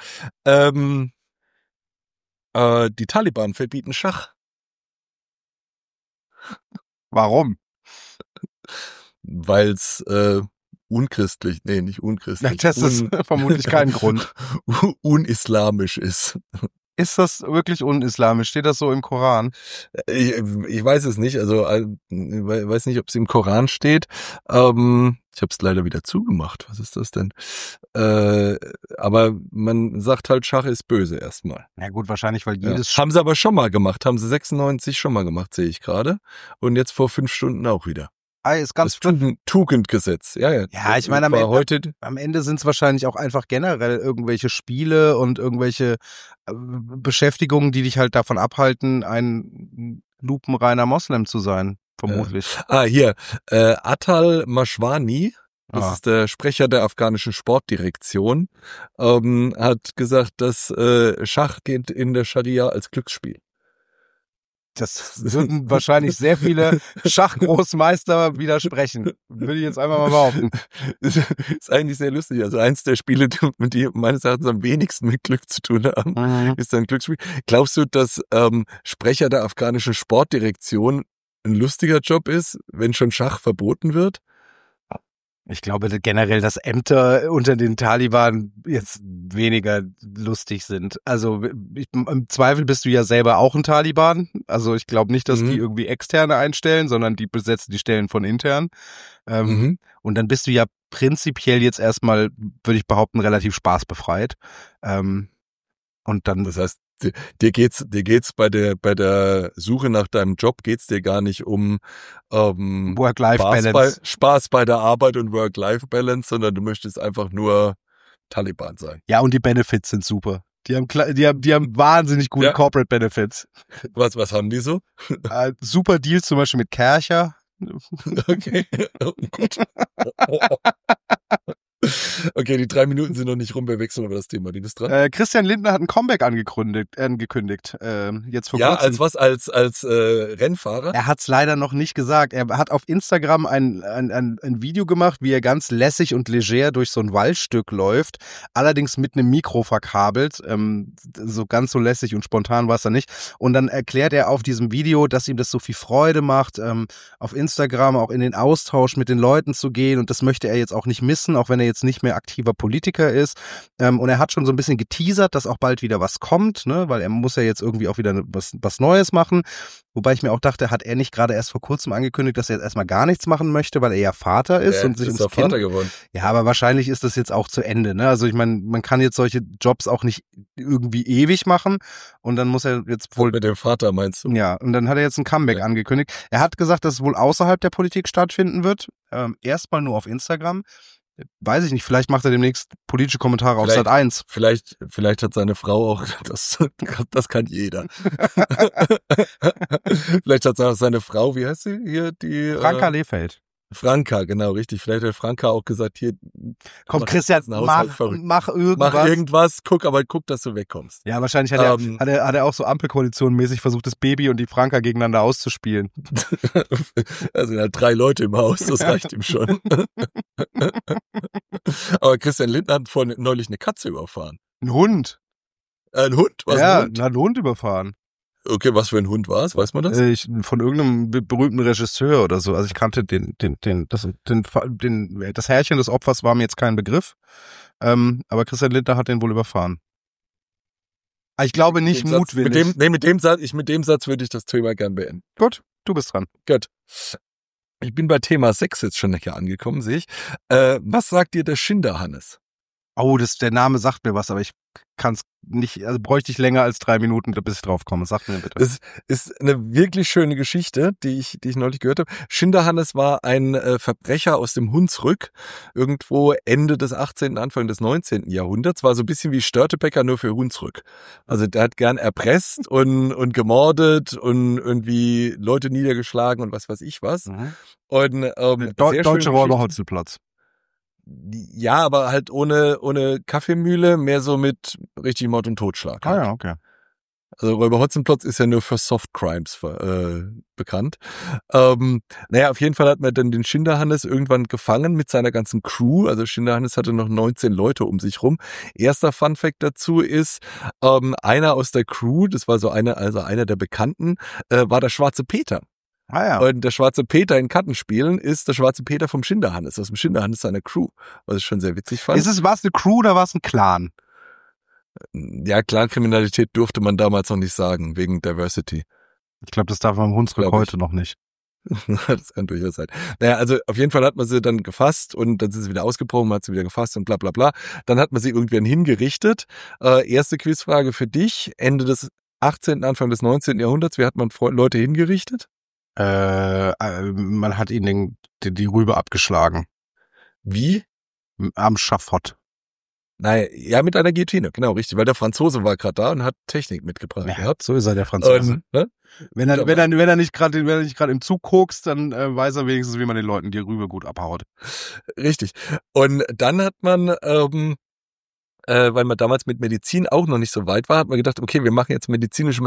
Die Taliban verbieten Schach. Warum? Weil's unchristlich, nicht unchristlich. Das ist vermutlich kein Grund. Unislamisch ist. Ist das wirklich unislamisch? Steht das so im Koran? Ich weiß es nicht, also ich weiß nicht, ob es im Koran steht. Ich habe es leider wieder zugemacht. Was ist das denn? Aber man sagt halt, Schach ist böse erstmal. Na gut, wahrscheinlich, weil jedes... Ja. Haben sie aber schon mal gemacht. Haben sie 96 schon mal gemacht, sehe ich gerade. Und jetzt vor 5 Stunden auch wieder. Ist ganz das Tugendgesetz. Ja, ich meine, am Ende sind es wahrscheinlich auch einfach generell irgendwelche Spiele und irgendwelche Beschäftigungen, die dich halt davon abhalten, ein lupenreiner Moslem zu sein, vermutlich. Hier, Atal Mashwani, das ist der Sprecher der afghanischen Sportdirektion, hat gesagt, dass Schach geht in der Scharia als Glücksspiel. Das würden wahrscheinlich sehr viele Schachgroßmeister widersprechen. Würde ich jetzt einfach mal behaupten. Ist eigentlich sehr lustig. Also eins der Spiele, die meines Erachtens am wenigsten mit Glück zu tun haben, ist ein Glücksspiel. Glaubst du, dass Sprecher der afghanischen Sportdirektion ein lustiger Job ist, wenn schon Schach verboten wird? Ich glaube generell, dass Ämter unter den Taliban jetzt weniger lustig sind. Also im Zweifel bist du ja selber auch ein Taliban. Also ich glaube nicht, dass die irgendwie Externe einstellen, sondern die besetzen die Stellen von intern. Und dann bist du ja prinzipiell jetzt erstmal, würde ich behaupten, relativ spaßbefreit. Und dann, das heißt, dir geht's bei der Suche nach deinem Job geht's dir gar nicht um Work-Life-Balance. Spaß bei der Arbeit und Work-Life-Balance, sondern du möchtest einfach nur Taliban sein. Ja, und die Benefits sind super. Die haben wahnsinnig gute Corporate Benefits. Was haben die so? Super Deals zum Beispiel mit Kärcher. Okay, gut. Okay, die 3 Minuten sind noch nicht rum, wir wechseln aber das Thema. Die ist dran. Christian Lindner hat ein Comeback angekündigt, jetzt vor kurzem. Ja, als was? Als Rennfahrer? Er hat's leider noch nicht gesagt. Er hat auf Instagram ein Video gemacht, wie er ganz lässig und leger durch so ein Waldstück läuft, allerdings mit einem Mikro verkabelt. So ganz so lässig und spontan war es dann nicht. Und dann erklärt er auf diesem Video, dass ihm das so viel Freude macht, auf Instagram auch in den Austausch mit den Leuten zu gehen, und das möchte er jetzt auch nicht missen, auch wenn er jetzt nicht mehr aktiver Politiker ist. Und er hat schon so ein bisschen geteasert, dass auch bald wieder was kommt, ne? Weil er muss ja jetzt irgendwie auch wieder was Neues machen. Wobei ich mir auch dachte, hat er nicht gerade erst vor kurzem angekündigt, dass er jetzt erstmal gar nichts machen möchte, weil er ja Vater ist und sich ums Kind... Vater geworden. Ja, aber wahrscheinlich ist das jetzt auch zu Ende, ne? Also ich meine, man kann jetzt solche Jobs auch nicht irgendwie ewig machen, und dann muss er jetzt wohl... Mit dem Vater meinst du? Ja, und dann hat er jetzt ein Comeback angekündigt. Er hat gesagt, dass es wohl außerhalb der Politik stattfinden wird. Erstmal nur auf Instagram. Weiß ich nicht, vielleicht macht er demnächst politische Kommentare auf Sat.1. Vielleicht hat seine Frau auch, das kann jeder. Vielleicht hat seine Frau, wie heißt sie hier? Die Franka Lehfeld. Franka, genau, richtig. Vielleicht hat Franka auch gesagt, hier, komm Christian, mach irgendwas. Mach irgendwas, guck, dass du wegkommst. Ja, wahrscheinlich hat er auch so Ampelkoalition-mäßig versucht, das Baby und die Franka gegeneinander auszuspielen. Da sind halt 3 Leute im Haus, das reicht ihm schon. Aber Christian Lindner hat neulich eine Katze überfahren. Ein Hund? Ein Hund? Was, ja, ein Hund? Einen Hund überfahren. Okay, was für ein Hund war es? Weiß man das? Von irgendeinem berühmten Regisseur oder so. Also ich kannte das Herrchen des Opfers war mir jetzt kein Begriff. Aber Christian Lindner hat den wohl überfahren. Ich glaube nicht mutwillig. Mit dem Satz würde ich das Thema gern beenden. Gut, du bist dran. Gut. Ich bin bei Thema Sex jetzt schon hier angekommen, sehe ich. Was sagt dir der Schinderhannes? Oh, der Name sagt mir was, aber ich kann es nicht, also bräuchte ich länger als 3 Minuten, bis ich drauf komme. Sag mir bitte. Das ist eine wirklich schöne Geschichte, die ich neulich gehört habe. Schinderhannes war ein Verbrecher aus dem Hunsrück, irgendwo Ende des 18., Anfang des 19. Jahrhunderts. War so ein bisschen wie Störtebeker, nur für Hunsrück. Also der hat gern erpresst und gemordet und irgendwie Leute niedergeschlagen und was weiß ich was. Mhm. Und Deutsche Räuber Hotzelplatz. Ja, aber halt ohne Kaffeemühle, mehr so mit richtig Mord und Totschlag. Ah ja, okay. Also Räuber Hotzenplotz ist ja nur für Soft Crimes bekannt. Auf jeden Fall hat man dann den Schinderhannes irgendwann gefangen mit seiner ganzen Crew. Also Schinderhannes hatte noch 19 Leute um sich rum. Erster Funfact dazu ist, einer aus der Crew, das war so einer der Bekannten, war der Schwarze Peter. Ah ja. Und der Schwarze Peter in Kartenspielen ist der Schwarze Peter vom Schinderhannes, aus dem Schinderhannes seiner Crew, was ich schon sehr witzig fand. War es eine Crew oder war es ein Clan? Ja, Clankriminalität durfte man damals noch nicht sagen, wegen Diversity. Ich glaube, das darf man im Hunsrück heute noch nicht. Das kann durchaus sein. Also auf jeden Fall hat man sie dann gefasst und dann sind sie wieder ausgebrochen, man hat sie wieder gefasst und bla bla bla. Dann hat man sie irgendwann hingerichtet. Erste Quizfrage für dich. Ende des 18., Anfang des 19. Jahrhunderts, wie hat man Leute hingerichtet? Man hat ihnen die Rübe abgeschlagen. Wie? Am Schafott. Naja, ja, mit einer Guillotine, genau, richtig, weil der Franzose war gerade da und hat Technik mitgebracht gehabt. So ist er, der Franzose. Und, ne? Wenn er nicht gerade im Zug kokst, dann weiß er wenigstens, wie man den Leuten die Rübe gut abhaut. Richtig. Und dann hat man, weil man damals mit Medizin auch noch nicht so weit war, hat man gedacht, okay, wir machen jetzt medizinische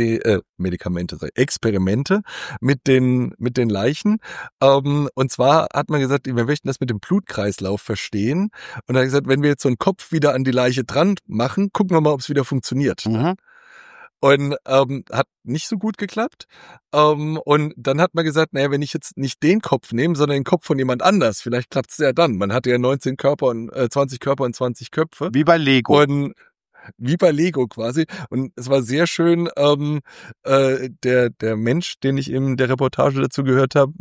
Experimente mit den Leichen. Und zwar hat man gesagt, wir möchten das mit dem Blutkreislauf verstehen. Und dann hat gesagt, wenn wir jetzt so einen Kopf wieder an die Leiche dran machen, gucken wir mal, ob es wieder funktioniert. Mhm. Und hat nicht so gut geklappt. Und dann hat man gesagt, naja, wenn ich jetzt nicht den Kopf nehme, sondern den Kopf von jemand anders, vielleicht klappt es ja dann. Man hatte ja 20 Körper und 20 Köpfe. Wie bei Lego. Und wie bei Lego quasi. Und es war sehr schön, der Mensch, den ich in der Reportage dazu gehört habe,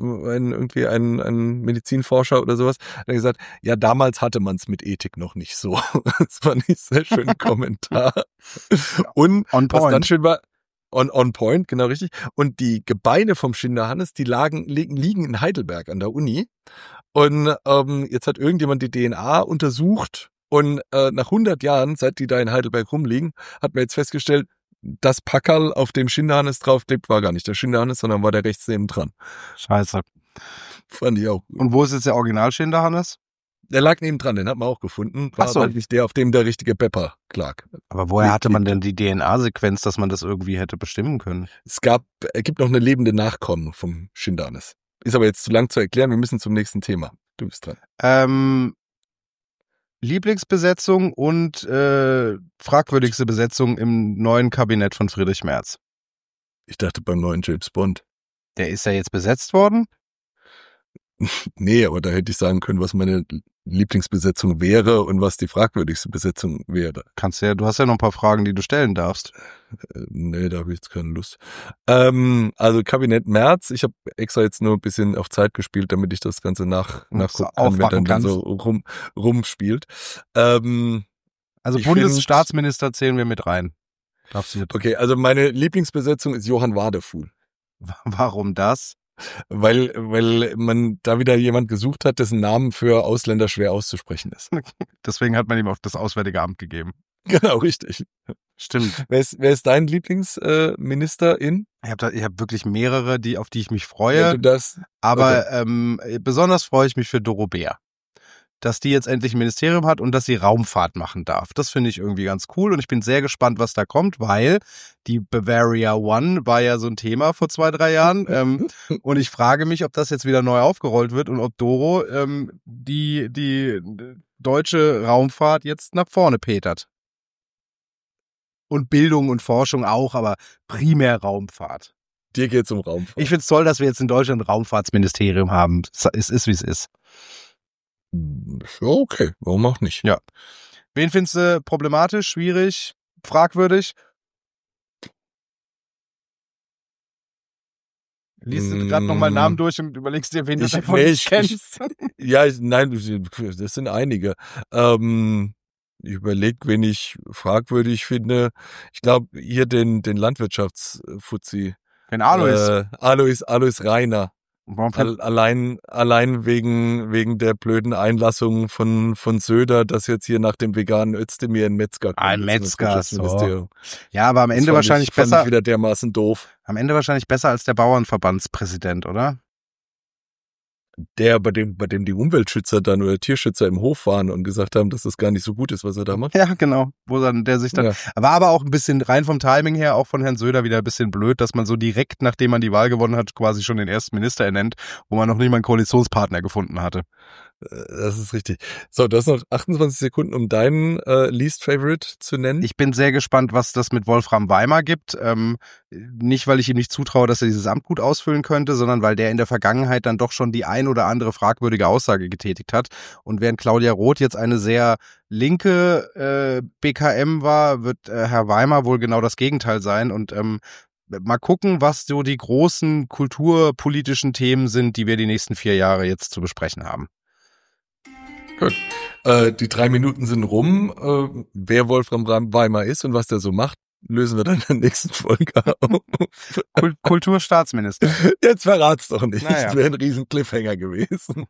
ein Medizinforscher oder sowas, hat gesagt, ja, damals hatte man es mit Ethik noch nicht so. Das war nicht sehr schöner Kommentar. Und was dann schön war, on point, genau richtig. Und die Gebeine vom Schinderhannes, die liegen in Heidelberg an der Uni. Und jetzt hat irgendjemand die DNA untersucht. Und nach 100 Jahren, seit die da in Heidelberg rumliegen, hat man jetzt festgestellt, das Packerl, auf dem Schinderhannes draufklebt, war gar nicht der Schinderhannes, sondern war der rechts neben dran. Scheiße. Fand ich auch gut. Und wo ist jetzt der Original-Schinderhannes? Der lag neben dran, den hat man auch gefunden. War aber nicht der, auf dem der richtige Pepper lag. Aber woher hatte man denn die DNA-Sequenz, dass man das irgendwie hätte bestimmen können? Es gibt noch eine lebende Nachkommen vom Schinderhannes. Ist aber jetzt zu lang zu erklären, wir müssen zum nächsten Thema. Du bist dran. Lieblingsbesetzung und fragwürdigste Besetzung im neuen Kabinett von Friedrich Merz. Ich dachte beim neuen James Bond. Der ist ja jetzt besetzt worden? Nee, aber da hätte ich sagen können, was meine Lieblingsbesetzung wäre und was die fragwürdigste Besetzung wäre. Du hast ja noch ein paar Fragen, die du stellen darfst. Nee, da habe ich jetzt keine Lust. Also Kabinett Merz, ich habe extra jetzt nur ein bisschen auf Zeit gespielt, damit ich das Ganze nachgucken kann, wenn dann so rumspielt. Also Bundesstaatsminister zählen wir mit rein. Darfst du mit? Okay, also meine Lieblingsbesetzung ist Johann Wadefuhl. Warum das? Weil man da wieder jemand gesucht hat, dessen Namen für Ausländer schwer auszusprechen ist. Deswegen hat man ihm auch das Auswärtige Amt gegeben. Genau, richtig. Stimmt. Wer ist dein Lieblingsministerin? Ich hab wirklich mehrere, auf die ich mich freue. Ja, Besonders freue ich mich für Doro Bär. Dass die jetzt endlich ein Ministerium hat und dass sie Raumfahrt machen darf. Das finde ich irgendwie ganz cool und ich bin sehr gespannt, was da kommt, weil die Bavaria One war ja so ein Thema vor 2-3 Jahren und ich frage mich, ob das jetzt wieder neu aufgerollt wird und ob Doro die deutsche Raumfahrt jetzt nach vorne petert. Und Bildung und Forschung auch, aber primär Raumfahrt. Dir geht's um Raumfahrt. Ich find's toll, dass wir jetzt in Deutschland ein Raumfahrtsministerium haben. Es ist, wie es ist. Ja, okay, warum auch nicht? Ja. Wen findest du problematisch, schwierig, fragwürdig? Liest du gerade nochmal Namen durch und überlegst dir, wen du davon ich kennst? nein, das sind einige. Ich überlege, wen ich fragwürdig finde. Ich glaube, hier den Landwirtschaftsfuzzi. Den Alois. Alois Rainer. Warum Allein wegen der blöden Einlassung von Söder, dass jetzt hier nach dem veganen Özdemir ein Metzger kommt. Ein Metzger, so. Ja, aber am Ende wahrscheinlich besser. Fand ich wieder dermaßen doof. Am Ende wahrscheinlich besser als der Bauernverbandspräsident, oder? Der, bei dem die Umweltschützer dann oder Tierschützer im Hof waren und gesagt haben, dass das gar nicht so gut ist, was er da macht. Ja, genau. Wo dann der sich dann. Ja. War aber auch ein bisschen rein vom Timing her, auch von Herrn Söder wieder ein bisschen blöd, dass man so direkt, nachdem man die Wahl gewonnen hat, quasi schon den ersten Minister ernennt, wo man noch nicht mal einen Koalitionspartner gefunden hatte. Das ist richtig. So, du hast noch 28 Sekunden, um deinen Least Favorite zu nennen. Ich bin sehr gespannt, was das mit Wolfram Weimar gibt. Nicht, weil ich ihm nicht zutraue, dass er dieses Amt gut ausfüllen könnte, sondern weil der in der Vergangenheit dann doch schon die ein oder andere fragwürdige Aussage getätigt hat. Und während Claudia Roth jetzt eine sehr linke BKM war, wird Herr Weimar wohl genau das Gegenteil sein. Und mal gucken, was so die großen kulturpolitischen Themen sind, die wir die nächsten 4 Jahre jetzt zu besprechen haben. Gut. Die 3 Minuten sind rum. Wer Wolfram Weimar ist und was der so macht, lösen wir dann in der nächsten Folge auf. Kulturstaatsminister. Jetzt verrat's doch nicht. Naja. Das wäre ein riesen Cliffhanger gewesen.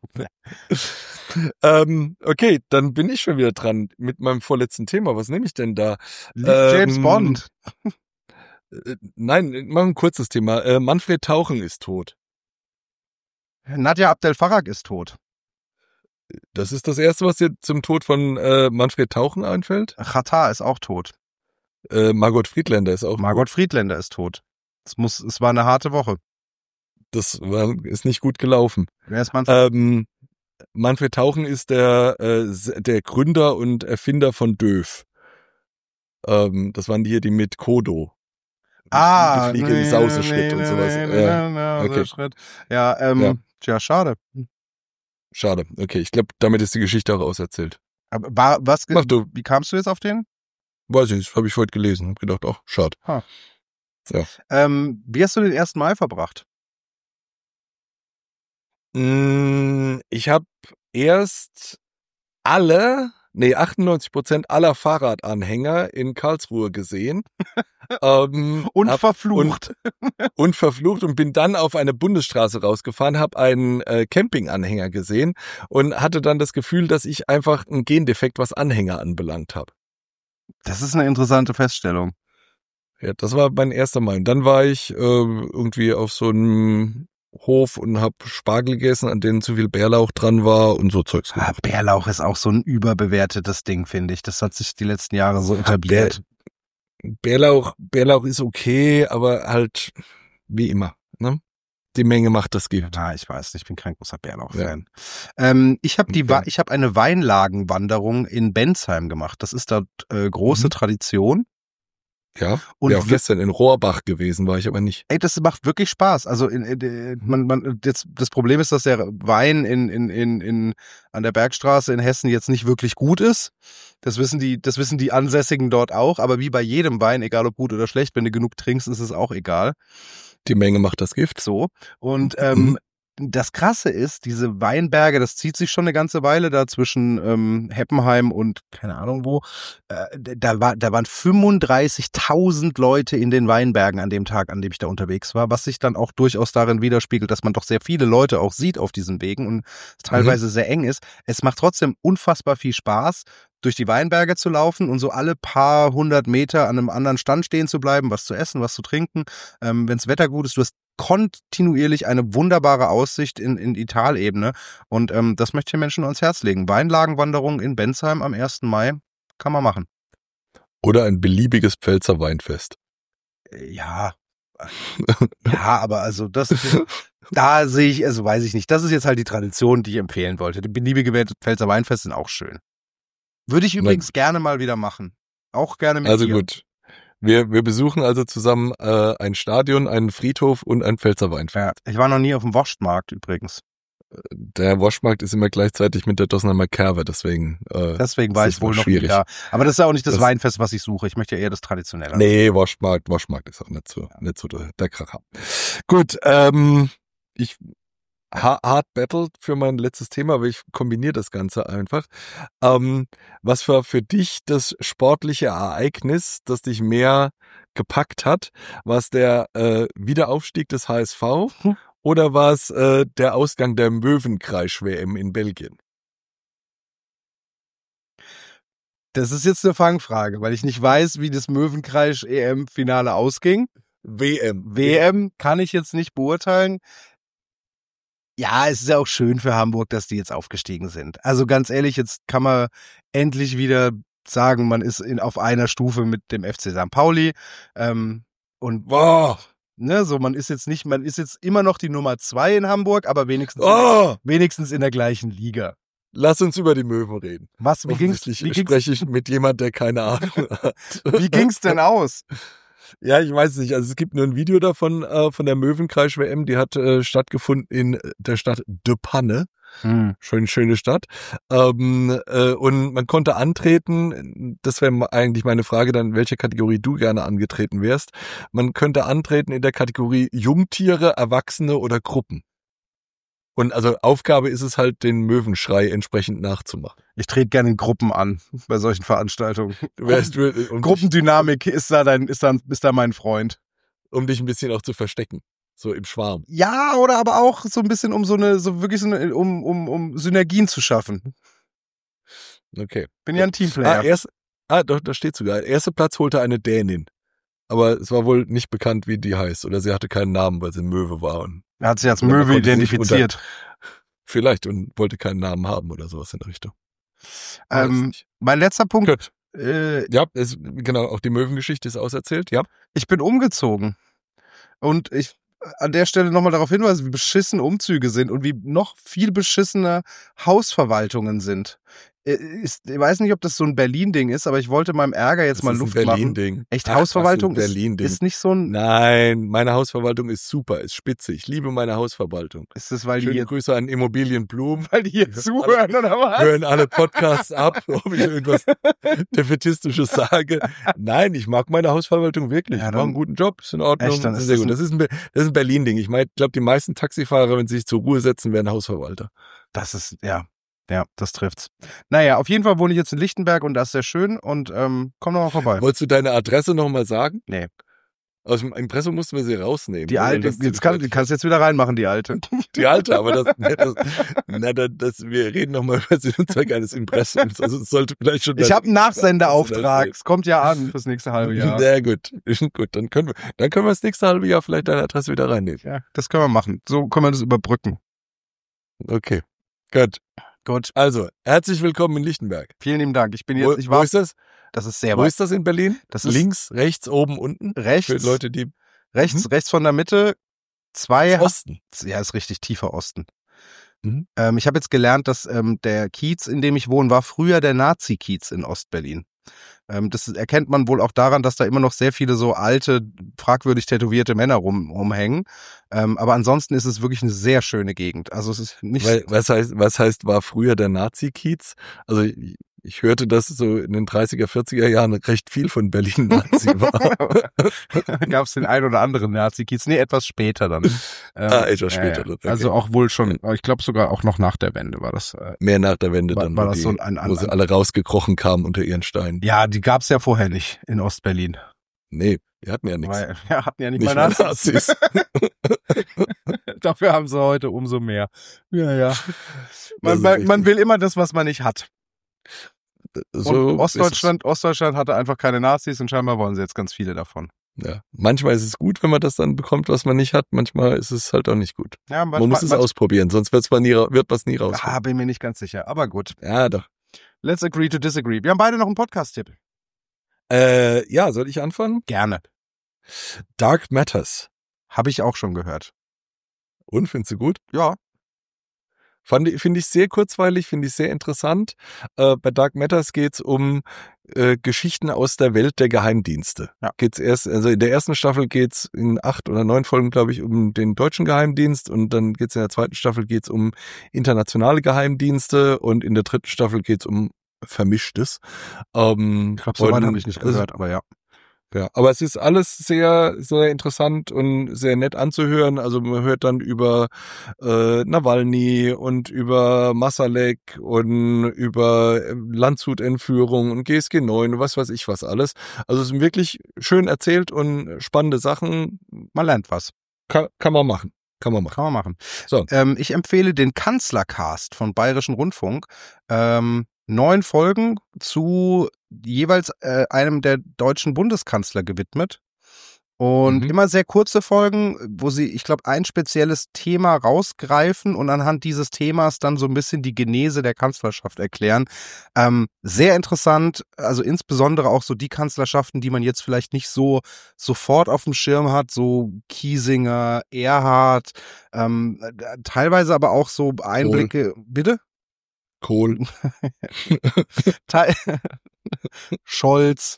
Okay, dann bin ich schon wieder dran mit meinem vorletzten Thema. Was nehme ich denn da? James Bond. Nein, mach ein kurzes Thema. Manfred Tauchen ist tot. Nadja Abdel Farag ist tot. Das ist das Erste, was dir zum Tod von Manfred Tauchen einfällt? Xatar ist auch tot. Margot Friedländer ist auch Margot Friedländer ist tot. Es war eine harte Woche. Ist nicht gut gelaufen. Wer ist Manfred? Manfred Tauchen ist der Gründer und Erfinder von Döf. Das waren die mit Kodo. Gefliegene Sauseschritt und sowas. Okay. Ja, schade. Schade. Okay, ich glaube, damit ist die Geschichte auch auserzählt. Aber wie kamst du jetzt auf den? Weiß ich nicht, habe ich heute gelesen. Hab gedacht, ach, schade. Ja. Wie hast du den 1. Mai verbracht? Ich habe erst 98% aller Fahrradanhänger in Karlsruhe gesehen. Und verflucht. Und verflucht und bin dann auf eine Bundesstraße rausgefahren, habe einen Campinganhänger gesehen und hatte dann das Gefühl, dass ich einfach einen Gendefekt, was Anhänger anbelangt habe. Das ist eine interessante Feststellung. Ja, das war mein 1. Mai. Und dann war ich irgendwie auf so einem Hof und hab Spargel gegessen, an denen zu viel Bärlauch dran war und so Zeugs gemacht. Bärlauch ist auch so ein überbewertetes Ding, finde ich. Das hat sich die letzten Jahre so etabliert. Bärlauch ist okay, aber halt wie immer, ne? Die Menge macht das Gift. Ja, ich weiß nicht, ich bin kein großer Bärlauch-Fan. Ja. Ich habe eine Weinlagenwanderung in Bensheim gemacht. Das ist dort große Tradition. Ja, und auch gestern in Rohrbach gewesen, war ich aber nicht. Ey, das macht wirklich Spaß. Also das Problem ist, dass der Wein an der Bergstraße in Hessen jetzt nicht wirklich gut ist. Das wissen die Ansässigen dort auch. Aber wie bei jedem Wein, egal ob gut oder schlecht, wenn du genug trinkst, ist es auch egal. Die Menge macht das Gift. So. Und das Krasse ist, diese Weinberge, das zieht sich schon eine ganze Weile da zwischen Heppenheim und keine Ahnung wo. Da waren 35.000 Leute in den Weinbergen an dem Tag, an dem ich da unterwegs war, was sich dann auch durchaus darin widerspiegelt, dass man doch sehr viele Leute auch sieht auf diesen Wegen und es teilweise sehr eng ist. Es macht trotzdem unfassbar viel Spaß, durch die Weinberge zu laufen und so alle paar 100 Meter an einem anderen Stand stehen zu bleiben, was zu essen, was zu trinken. Wenns Wetter gut ist, du hast kontinuierlich eine wunderbare Aussicht in die Talebene und das möchte ich den Menschen ans Herz legen. Weinlagenwanderung in Bensheim am 1. Mai kann man machen. Oder ein beliebiges Pfälzer Weinfest. Ja, aber also da sehe ich, also weiß ich nicht, das ist jetzt halt die Tradition, die ich empfehlen wollte. Die beliebige Pfälzer Weinfest sind auch schön. Würde ich übrigens gerne mal wieder machen. Auch gerne mit dir. Also gut. Wir besuchen also zusammen ein Stadion, einen Friedhof und ein Pfälzer Weinfest. Ja, ich war noch nie auf dem Wurstmarkt übrigens. der Waschmarkt ist immer gleichzeitig mit der Dossenheimer Kerwe, deswegen war ich wohl noch schwierig. nicht da. Aber das ist ja auch nicht das Weinfest, was ich suche. Ich möchte ja eher das Traditionelle. Nee, Waschmarkt ist auch nicht so der Kracher. Gut, ich Hard Battle für mein letztes Thema, aber ich kombiniere das Ganze einfach. Was war für dich das sportliche Ereignis, das dich mehr gepackt hat? War es der Wiederaufstieg des HSV oder war es der Ausgang der Möwenkreisch-WM in Belgien? Das ist jetzt eine Fangfrage, weil ich nicht weiß, wie das Möwenkreisch-EM-Finale ausging. WM kann ich jetzt nicht beurteilen. Ja, es ist ja auch schön für Hamburg, dass die jetzt aufgestiegen sind. Also ganz ehrlich, jetzt kann man endlich wieder sagen, man ist auf einer Stufe mit dem FC St. Pauli. Und man ist jetzt immer noch die Nummer 2 in Hamburg, aber wenigstens in der gleichen Liga. Lass uns über die Möwen reden. Wie ging's? Spreche ich mit jemand, der keine Ahnung hat. Wie ging's denn aus? Ja, ich weiß es nicht. Also es gibt nur ein Video davon von der Möwenkreisch-WM, die hat stattgefunden in der Stadt De Panne. Schöne Stadt. Und man konnte antreten, das wäre eigentlich meine Frage dann, welche Kategorie du gerne angetreten wärst. Man könnte antreten in der Kategorie Jungtiere, Erwachsene oder Gruppen. Und also Aufgabe ist es halt, den Möwenschrei entsprechend nachzumachen. Ich trete gerne in Gruppen an bei solchen Veranstaltungen. Gruppendynamik ist da mein Freund. Um dich ein bisschen auch zu verstecken. So im Schwarm. Ja, oder aber auch so ein bisschen um Synergien zu schaffen. Okay. Bin ja ein Teamplayer. Doch, da steht sogar. Erster Platz holte eine Dänin. Aber es war wohl nicht bekannt, wie die heißt. Oder sie hatte keinen Namen, weil sie Möwe war. Und er hat sie als Möwe identifiziert. Vielleicht und wollte keinen Namen haben oder sowas in der Richtung. Mein letzter Punkt. Gut. Genau, auch die Möwengeschichte ist auserzählt, ja. Ich bin umgezogen. Und ich an der Stelle nochmal darauf hinweisen, wie beschissen Umzüge sind und wie noch viel beschissener Hausverwaltungen sind. Ich weiß nicht, ob das so ein Berlin-Ding ist, aber ich wollte meinem Ärger jetzt mal Luft machen. Das ist ein Berlin-Ding. Echt, Hausverwaltung ist nicht so ein... Nein, meine Hausverwaltung ist super, ist spitze. Ich liebe meine Hausverwaltung. Ist das, weil Schöne Grüße an Immobilien Blum. Weil die hier zuhören, oder was? Hören alle Podcasts ab, ob ich irgendwas Defetistisches sage. Nein, ich mag meine Hausverwaltung wirklich. Ja, ich mache einen guten Job, ist in Ordnung. Echt, dann ist sehr gut. Das ist ein Berlin-Ding. Ich glaube, die meisten Taxifahrer, wenn sie sich zur Ruhe setzen, werden Hausverwalter. Das ist, ja, das trifft's. Naja, auf jeden Fall wohne ich jetzt in Lichtenberg und das ist sehr schön und komm noch mal vorbei. Wolltest du deine Adresse noch mal sagen? Nee. Aus dem Impressum mussten wir sie rausnehmen. Die alte, kannst jetzt wieder reinmachen, die alte. Die alte, aber wir reden noch mal über Sinn und Zweck eines Impressums. Also es sollte vielleicht schon. Ich habe einen Nachsendeauftrag. Es kommt ja an fürs nächste halbe Jahr. Sehr gut. Gut, dann können wir das nächste halbe Jahr vielleicht deine Adresse wieder reinnehmen. Ja, das können wir machen. So können wir das überbrücken. Okay. Gut. Also, herzlich willkommen in Lichtenberg. Vielen lieben Dank. Wo ist das? Das ist sehr Wo weit. ist das in Berlin? Das ist links, rechts, oben, unten? Rechts. Für Leute, die... Rechts von der Mitte. Osten. Ja, ist richtig tiefer Osten. Mhm. Ich habe jetzt gelernt, dass der Kiez, in dem ich wohne, war früher der Nazi-Kiez in Ostberlin. Das erkennt man wohl auch daran, dass da immer noch sehr viele so alte, fragwürdig tätowierte Männer rumhängen. Aber ansonsten ist es wirklich eine sehr schöne Gegend. Also es ist nicht. Was heißt, war früher der Nazi-Kiez? Also ich hörte, dass so in den 30er, 40er Jahren recht viel von Berlin Nazi war. Gab es den ein oder anderen Nazi-Kiez? Nee, etwas später dann. Etwas später. Ja. Okay. Also auch wohl schon, ich glaube sogar auch noch nach der Wende war das. Mehr nach der Wende dann, war das wo sie alle rausgekrochen kamen unter ihren Steinen. Ja, die gab's ja vorher nicht in Ostberlin. Nee, die hatten ja nichts. Ja, hatten ja nicht mal Nazis. Dafür haben sie heute umso mehr. Ja. Man will immer das, was man nicht hat. So Ostdeutschland hatte einfach keine Nazis und scheinbar wollen sie jetzt ganz viele davon. Ja, manchmal ist es gut, wenn man das dann bekommt, was man nicht hat. Manchmal ist es halt auch nicht gut. Ja, man muss es ausprobieren, sonst wird man nie rausfinden. Bin mir nicht ganz sicher, aber gut. Ja, doch. Let's agree to disagree. Wir haben beide noch einen Podcast-Tipp. Ja, soll ich anfangen? Gerne. Dark Matters. Habe ich auch schon gehört. Und, findest du gut? Ja. Finde ich sehr kurzweilig, finde ich sehr interessant. Bei Dark Matters geht's um Geschichten aus der Welt der Geheimdienste. Ja. Also in der ersten Staffel geht's in 8 oder 9 Folgen, glaube ich, um den deutschen Geheimdienst und dann geht's in der zweiten Staffel geht's um internationale Geheimdienste und in der dritten Staffel geht's um Vermischtes. Ich glaube, so weit habe ich nicht gehört, aber ja. Ja, aber es ist alles sehr, sehr interessant und sehr nett anzuhören. Also man hört dann über Nawalny und über Masalek und über Landshut-Entführung und GSG 9 und was weiß ich was alles. Also es sind wirklich schön erzählt und spannende Sachen. Man lernt was. Kann man machen. Kann man machen. So. Ich empfehle den Kanzlercast von Bayerischen Rundfunk. 9 Folgen zu jeweils einem der deutschen Bundeskanzler gewidmet. Und immer sehr kurze Folgen, wo sie, ich glaube, ein spezielles Thema rausgreifen und anhand dieses Themas dann so ein bisschen die Genese der Kanzlerschaft erklären. Sehr interessant, also insbesondere auch so die Kanzlerschaften, die man jetzt vielleicht nicht so sofort auf dem Schirm hat, so Kiesinger, Erhard, teilweise aber auch so Einblicke. Kohl. Bitte? Kohl. Scholz.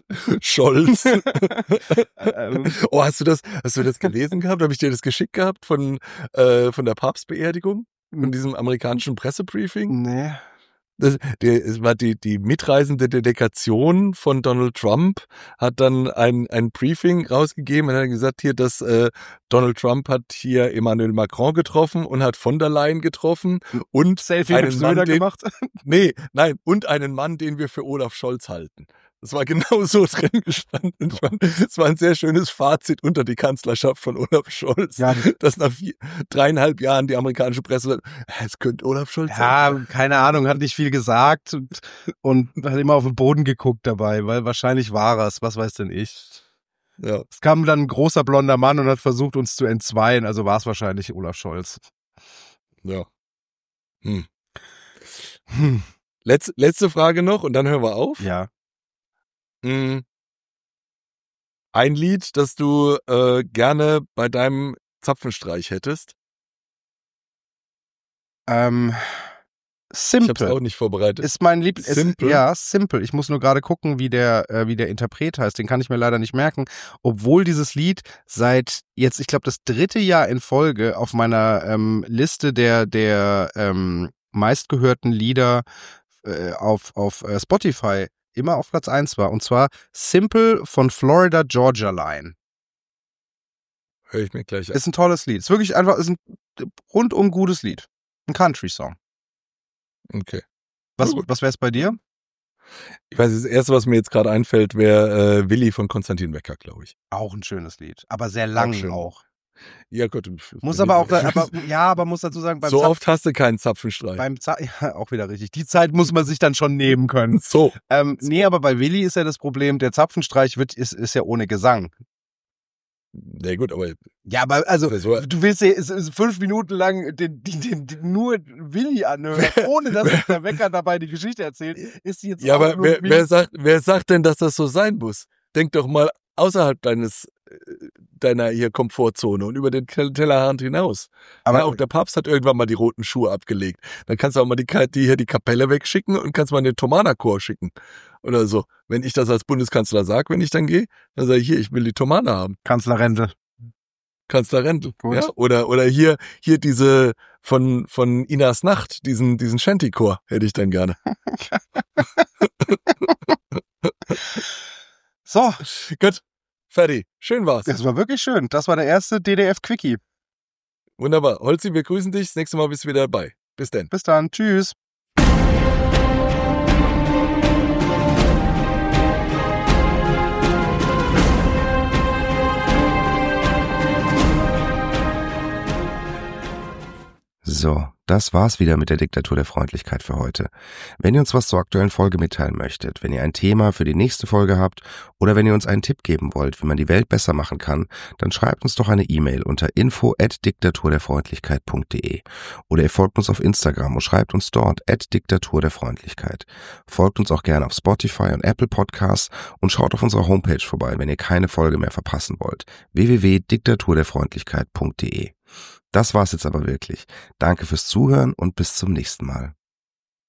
Oh, hast du das gelesen gehabt? Habe ich dir das geschickt gehabt von der Papstbeerdigung? Von diesem amerikanischen Pressebriefing? Nee. Es war die mitreisende Delegation von Donald Trump hat dann ein Briefing rausgegeben und hat gesagt hier, dass Donald Trump hat hier Emmanuel Macron getroffen und hat von der Leyen getroffen und Selfie mit Söder gemacht. Und einen Mann, den wir für Olaf Scholz halten. Das war genau so drin gestanden. Es war ein sehr schönes Fazit unter die Kanzlerschaft von Olaf Scholz, ja, dass nach 3,5 Jahren die amerikanische Presse sagt, es könnte Olaf Scholz sein. Ja, keine Ahnung, hat nicht viel gesagt und hat immer auf den Boden geguckt dabei, weil wahrscheinlich war es, was weiß denn ich. Ja. Es kam dann ein großer blonder Mann und hat versucht, uns zu entzweien, also war es wahrscheinlich Olaf Scholz. Ja. Letzte Frage noch und dann hören wir auf. Ja. Ein Lied, das du gerne bei deinem Zapfenstreich hättest? Simple. Ich hab's auch nicht vorbereitet. Ist mein Liebling. Simple? Ja, Simple. Ich muss nur gerade gucken, wie der Interpret heißt. Den kann ich mir leider nicht merken. Obwohl dieses Lied seit jetzt, ich glaube, das 3. Jahr in Folge auf meiner Liste der meistgehörten Lieder auf Spotify immer auf Platz 1 war. Und zwar Simple von Florida Georgia Line. Hör ich mir gleich an. Ist ein tolles Lied. Ist wirklich einfach, ist ein rundum gutes Lied. Ein Country-Song. Okay. Was wäre es bei dir? Ich weiß, das Erste, was mir jetzt gerade einfällt, wäre Willi von Konstantin Wecker, glaube ich. Auch ein schönes Lied. Aber sehr lang auch. Ja, Gott. Muss aber auch, aber muss dazu sagen, so oft hast du keinen Zapfenstreich. Ja, auch wieder richtig. Die Zeit muss man sich dann schon nehmen können. So. Nee, aber bei Willi ist ja das Problem, der Zapfenstreich ist ja ohne Gesang. Na gut, aber... Ja, aber also, du willst ja 5 Minuten lang nur Willi anhören, ohne dass der Wecker dabei die Geschichte erzählt, ist die jetzt ja, auch aber wer sagt denn, dass das so sein muss? Denk doch mal außerhalb deiner hier Komfortzone und über den Tellerrand hinaus. Aber ja, auch der Papst hat irgendwann mal die roten Schuhe abgelegt. Dann kannst du auch mal die Kapelle wegschicken und kannst mal den Thomanerchor schicken. Oder so. Wenn ich das als Bundeskanzler sage, wenn ich dann gehe, dann sage ich hier, ich will die Thomaner haben. Kanzlerrente. Ja? Oder hier diese von Inas Nacht, diesen Shantychor hätte ich dann gerne. So. Gut. Fertig. Schön war's. Das war wirklich schön. Das war der erste DDF-Quickie. Wunderbar. Holzi, wir grüßen dich. Das nächste Mal bist du wieder dabei. Bis dann. Bis dann. Tschüss. So, das war's wieder mit der Diktatur der Freundlichkeit für heute. Wenn ihr uns was zur aktuellen Folge mitteilen möchtet, wenn ihr ein Thema für die nächste Folge habt oder wenn ihr uns einen Tipp geben wollt, wie man die Welt besser machen kann, dann schreibt uns doch eine E-Mail unter info@diktaturderfreundlichkeit.de oder ihr folgt uns auf Instagram und schreibt uns dort @diktaturderfreundlichkeit. Folgt uns auch gerne auf Spotify und Apple Podcasts und schaut auf unserer Homepage vorbei, wenn ihr keine Folge mehr verpassen wollt. www.diktaturderfreundlichkeit.de. Das war's jetzt aber wirklich. Danke fürs Zuhören und bis zum nächsten Mal.